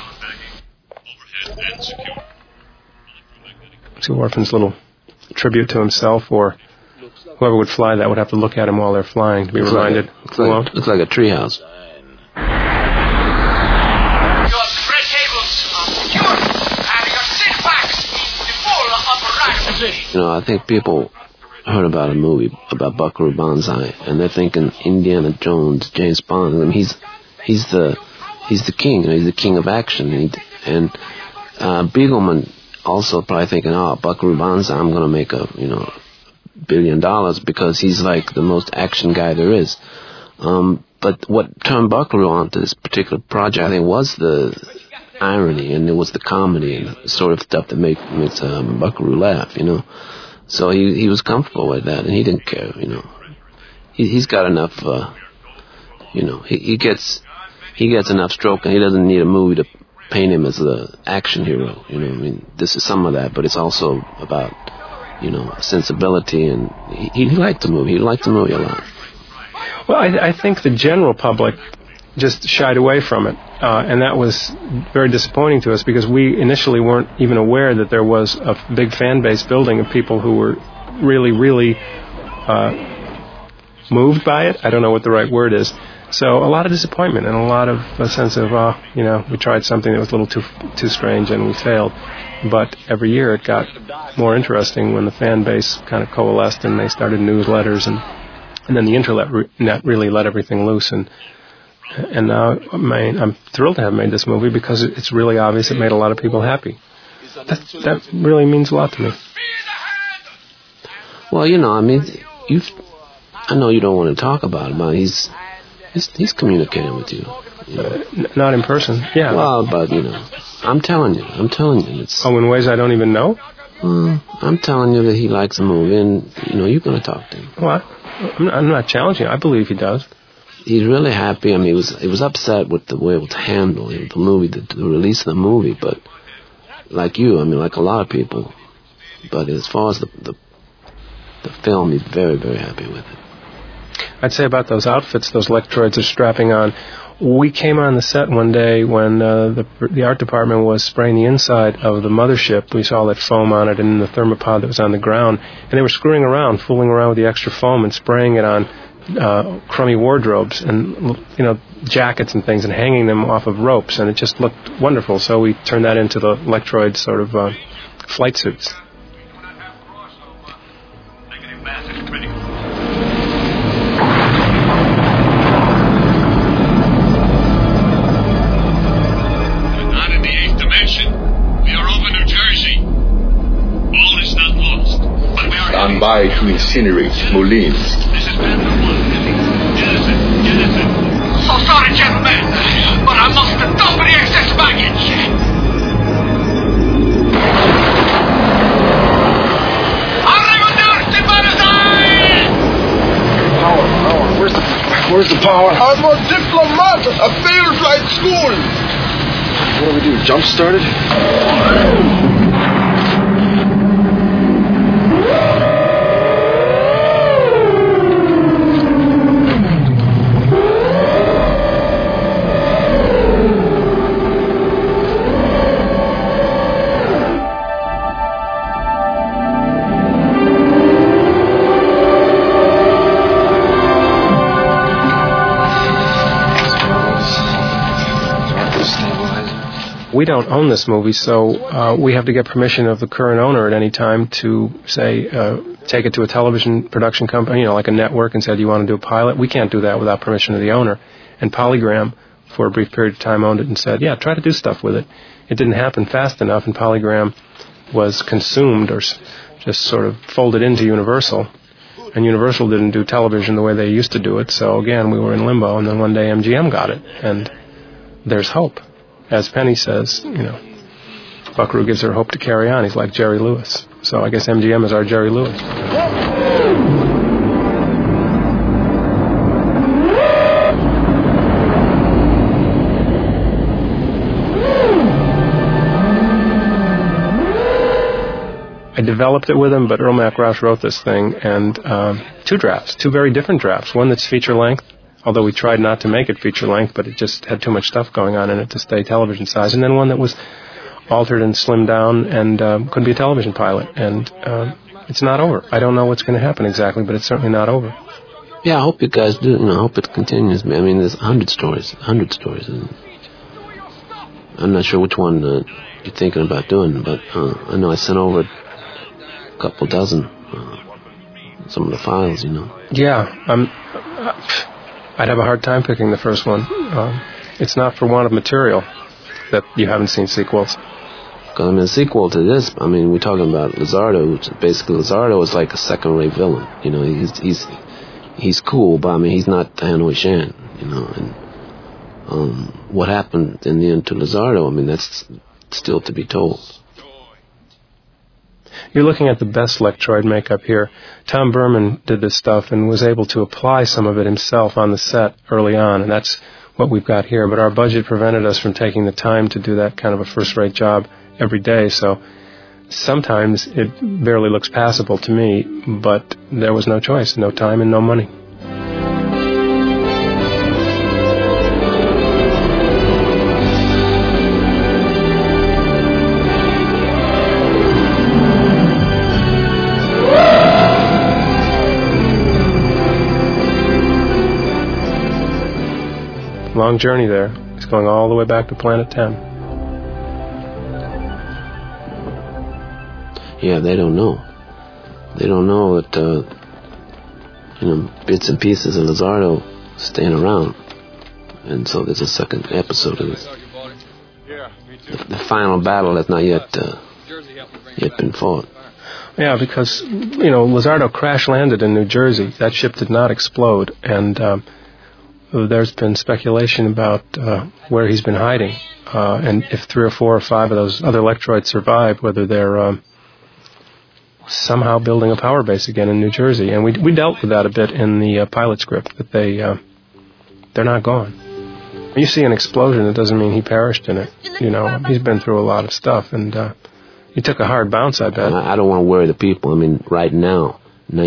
Speaker 1: See Orphan's little tribute to himself, or whoever would fly that would have to look at him while they're flying to be reminded.
Speaker 2: Looks like a treehouse.
Speaker 3: Your spread tables are secure, and your sit backs in full upright position.
Speaker 2: I think people heard about a movie about Buckaroo Banzai, and they're thinking Indiana Jones, James Bond. I mean, he's the king. He's the king of action. And Beagleman also probably thinking, Buckaroo Banzai, I'm going to make $1 billion because he's like the most action guy there is. But what turned Buckaroo onto this particular project, I think, was the irony, and it was the comedy and the sort of stuff that makes Buckaroo laugh, So he was comfortable with that, and he didn't care, He's got enough, he gets enough stroke, and he doesn't need a movie to paint him as the action hero, this is some of that, but it's also about, sensibility, and he liked the movie. He liked the movie a lot.
Speaker 1: Well, I think the general public just shied away from it, and that was very disappointing to us because we initially weren't even aware that there was a big fan base building of people who were really, really moved by it. I don't know what the right word is. So a lot of disappointment and a lot of a sense of, we tried something that was a little too strange and we failed. But every year it got more interesting when the fan base kind of coalesced and they started newsletters, and then the internet really let everything loose, and And now I'm thrilled to have made this movie because it's really obvious it made a lot of people happy. That really means a lot to me.
Speaker 2: Well, you know, I mean, I know you don't want to talk about it, but he's communicating with you. You know?
Speaker 1: Not in person, yeah.
Speaker 2: Well, but, you know, I'm telling you, it's...
Speaker 1: Oh, in ways I don't even know?
Speaker 2: I'm telling you that he likes the movie, and, you know, you're going to talk to him.
Speaker 1: Well, I'm not challenging. I believe he does.
Speaker 2: He's really happy. I mean, he was upset with the way it was handled, the movie, the release of the movie, but like you, I mean, like a lot of people. But as far as the film, he's very, very happy with it.
Speaker 1: I'd say about those outfits those Lectroids are strapping on, we came on the set one day when the art department was spraying the inside of the mothership. We saw all that foam on it and the thermopod that was on the ground, and they were screwing around, fooling around with the extra foam and spraying it on crummy wardrobes and, you know, jackets and things and hanging them off of ropes, and it just looked wonderful. So we turned that into the Lectroid sort of flight suits.
Speaker 3: Not in the 8th dimension. We are over New Jersey. All is not lost. But we are
Speaker 22: stand by to incinerate Moline.
Speaker 3: This is Panther 1. Jettison.
Speaker 12: So sorry, gentlemen, but I must dump the excess baggage. Arrivederci, Buenos
Speaker 7: Power. Where's the power?
Speaker 22: I'm a diplomat, a failed flight school.
Speaker 7: What do we do? Jump start it?
Speaker 1: We don't own this movie, so we have to get permission of the current owner at any time to, say, take it to a television production company, you know, like a network, and say, do you want to do a pilot? We can't do that without permission of the owner. And Polygram, for a brief period of time, owned it and said, yeah, try to do stuff with it. It didn't happen fast enough, and Polygram was consumed or just sort of folded into Universal. And Universal didn't do television the way they used to do it, so again, we were in limbo, and then one day MGM got it, and there's hope. As Penny says, you know, Buckaroo gives her hope to carry on. He's like Jerry Lewis. So I guess MGM is our Jerry Lewis. I developed it with him, but Earl Mac Rausch wrote this thing, and two very different drafts. One that's feature-length, although we tried not to make it feature-length, but it just had too much stuff going on in it to stay television size. And then one that was altered and slimmed down and could be a television pilot. And it's not over. I don't know what's going to happen exactly, but it's certainly not over.
Speaker 2: Yeah, I hope you guys do. You know, I hope it continues. I mean, there's 100 stories. And I'm not sure which one you're thinking about doing, but I know I sent over a couple dozen, some of the files, you know.
Speaker 1: Yeah, I'd have a hard time picking the first one. It's not for want of material that you haven't seen sequels.
Speaker 2: Because, I mean, a sequel to this, I mean, we're talking about Lizardo, which basically Lizardo is like a second-rate villain. You know, he's cool, but, I mean, he's not the Hanoi Shan, you know. And what happened in the end to Lizardo, I mean, that's still to be told.
Speaker 1: You're looking at the best Lectroid makeup here. Tom Berman did this stuff and was able to apply some of it himself on the set early on, and that's what we've got here. But our budget prevented us from taking the time to do that kind of a first-rate job every day, so sometimes it barely looks passable to me, but there was no choice, no time and no money. Long journey there. It's going all the way back to Planet 10.
Speaker 2: Yeah, they don't know. They don't know that, bits and pieces of Lizardo staying around. And so there's a second episode of this. The final battle has not yet been fought.
Speaker 1: Yeah, because, Lizardo crash landed in New Jersey. That ship did not explode, and there's been speculation about where he's been hiding, and if 3 or 4 or 5 of those other Electroids survive, whether they're somehow building a power base again in New Jersey. And we dealt with that a bit in the pilot script, that they're not gone. When you see an explosion, it doesn't mean he perished in it. He's been through a lot of stuff, and he took a hard bounce, I bet.
Speaker 2: I don't want to worry the people. I mean, right now,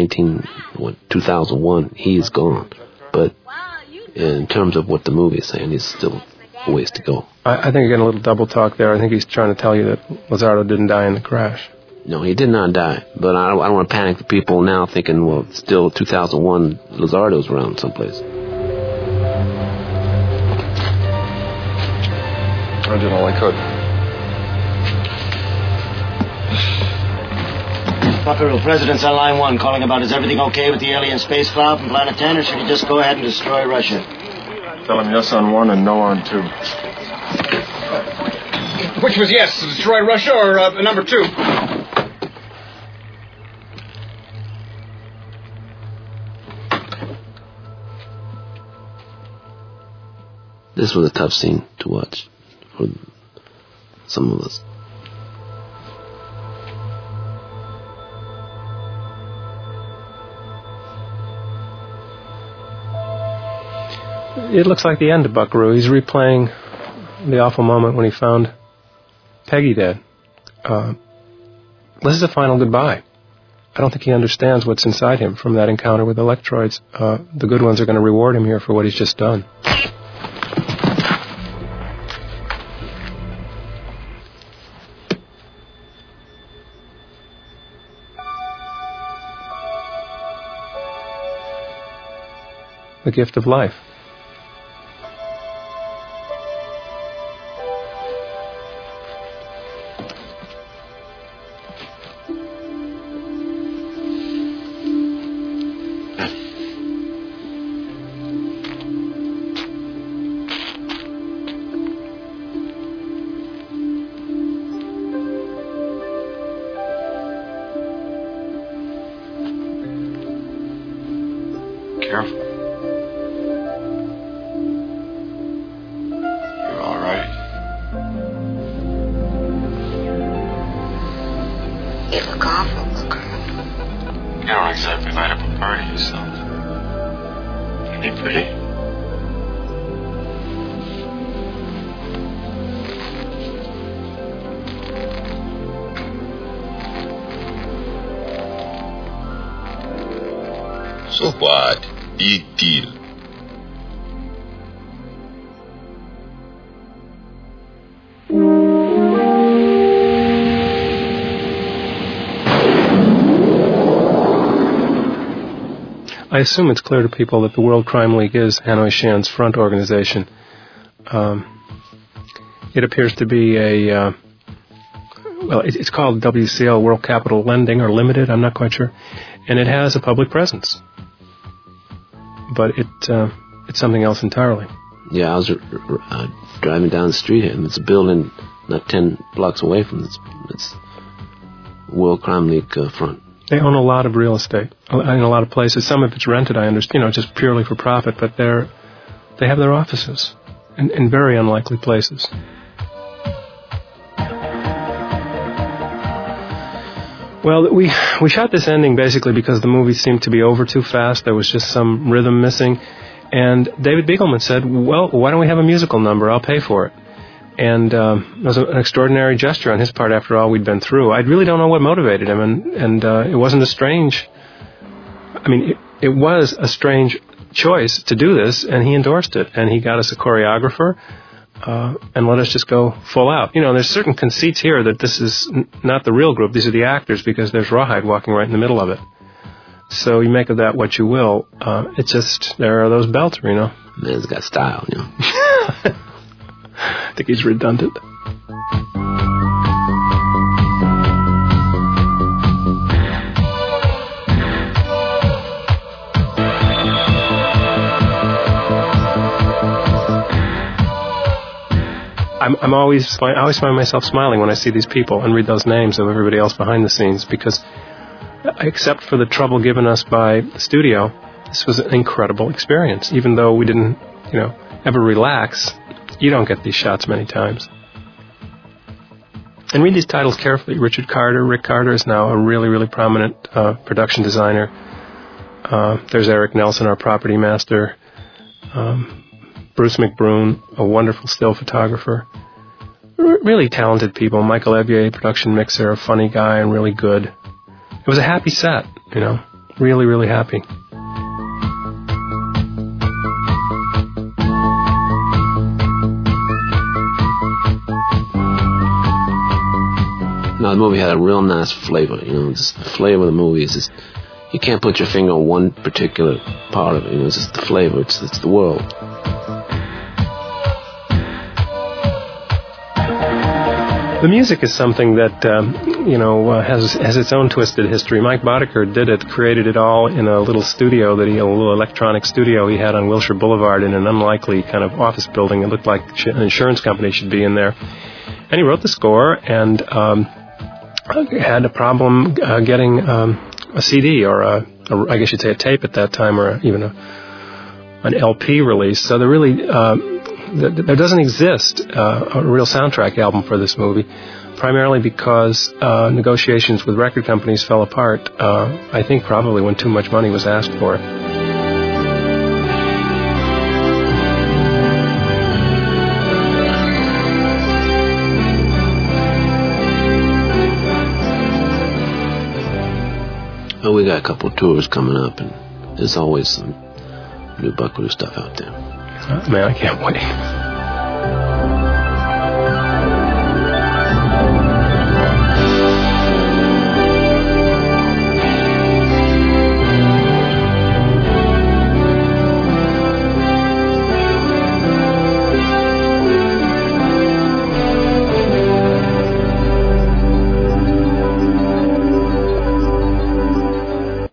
Speaker 2: 2001, he's gone. But in terms of what the movie is saying, he's still a ways to go.
Speaker 1: I think you're getting a little double talk there. I think he's trying to tell you that Lizardo didn't die in the crash.
Speaker 2: No, he did not die. But I don't want to panic the people now thinking, well, still 2001, Lizardo's around someplace.
Speaker 5: I did all I could.
Speaker 8: Buckaroo, President's on line 1 calling about is everything okay with the alien space cloud from Planet 10, or should he just go ahead and destroy Russia?
Speaker 5: Tell him yes on 1 and no on 2.
Speaker 22: Which was yes, destroy Russia or number 2?
Speaker 2: This was a tough scene to watch for some of us.
Speaker 1: It looks like the end of Buckaroo. He's replaying the awful moment when he found Peggy dead. This is a final goodbye. I don't think he understands what's inside him from that encounter with Electroids. The good ones are going to reward him here for what he's just done. The gift of life.
Speaker 5: Careful. You're all right.
Speaker 11: You look awful, Booker.
Speaker 5: You don't exactly light up a party yourself. You be pretty.
Speaker 16: So what? Big deal.
Speaker 1: I assume it's clear to people that the World Crime League is Hanoi Shan's front organization. It appears to be it's called WCL, World Capital Lending, or Limited, I'm not quite sure. And it has a public presence. But it's something else entirely.
Speaker 2: Yeah, I was driving down the street here, and it's a building not 10 blocks away from this. It's World Crime League front.
Speaker 1: They own a lot of real estate in a lot of places. Some of it's rented, I understand, just purely for profit, but they have their offices in very unlikely places. Well, we shot this ending basically because the movie seemed to be over too fast. There was just some rhythm missing. And David Begelman said, well, why don't we have a musical number? I'll pay for it. And it was an extraordinary gesture on his part after all we'd been through. I really don't know what motivated him, and it wasn't it was a strange choice to do this, and he endorsed it. And he got us a choreographer and let us just go full out. There's certain conceits here that this is not the real group. These are the actors, because there's Rawhide walking right in the middle of it. So you make of that what you will. It's just, there are those belts,
Speaker 2: Man's got style,
Speaker 1: I think he's redundant. I always find myself smiling when I see these people and read those names of everybody else behind the scenes, because except for the trouble given us by the studio, this was an incredible experience. Even though we didn't, ever relax, you don't get these shots many times. And read these titles carefully. Rick Carter is now a really, really prominent production designer. There's Eric Nelson, our property master. Bruce McBroom, a wonderful still photographer. Really talented people. Michael Evier, production mixer, a funny guy and really good. It was a happy set, really, really happy.
Speaker 2: No, the movie had a real nice flavor. Just the flavor of the movie is just, you can't put your finger on one particular part of it. It's just the flavor. It's the world.
Speaker 1: The music is something that has its own twisted history. Mike Boddicker created it all in a little studio a little electronic studio he had on Wilshire Boulevard in an unlikely kind of office building. It looked like an insurance company should be in there. And he wrote the score and had a problem getting a CD or I guess you'd say a tape at that time, or even an LP release. So there doesn't exist a real soundtrack album for this movie, primarily because negotiations with record companies fell apart, I think probably when too much money was asked for it.
Speaker 2: Well, we got a couple of tours coming up, and there's always some new Buckaroo stuff out there.
Speaker 1: Man, I can't wait.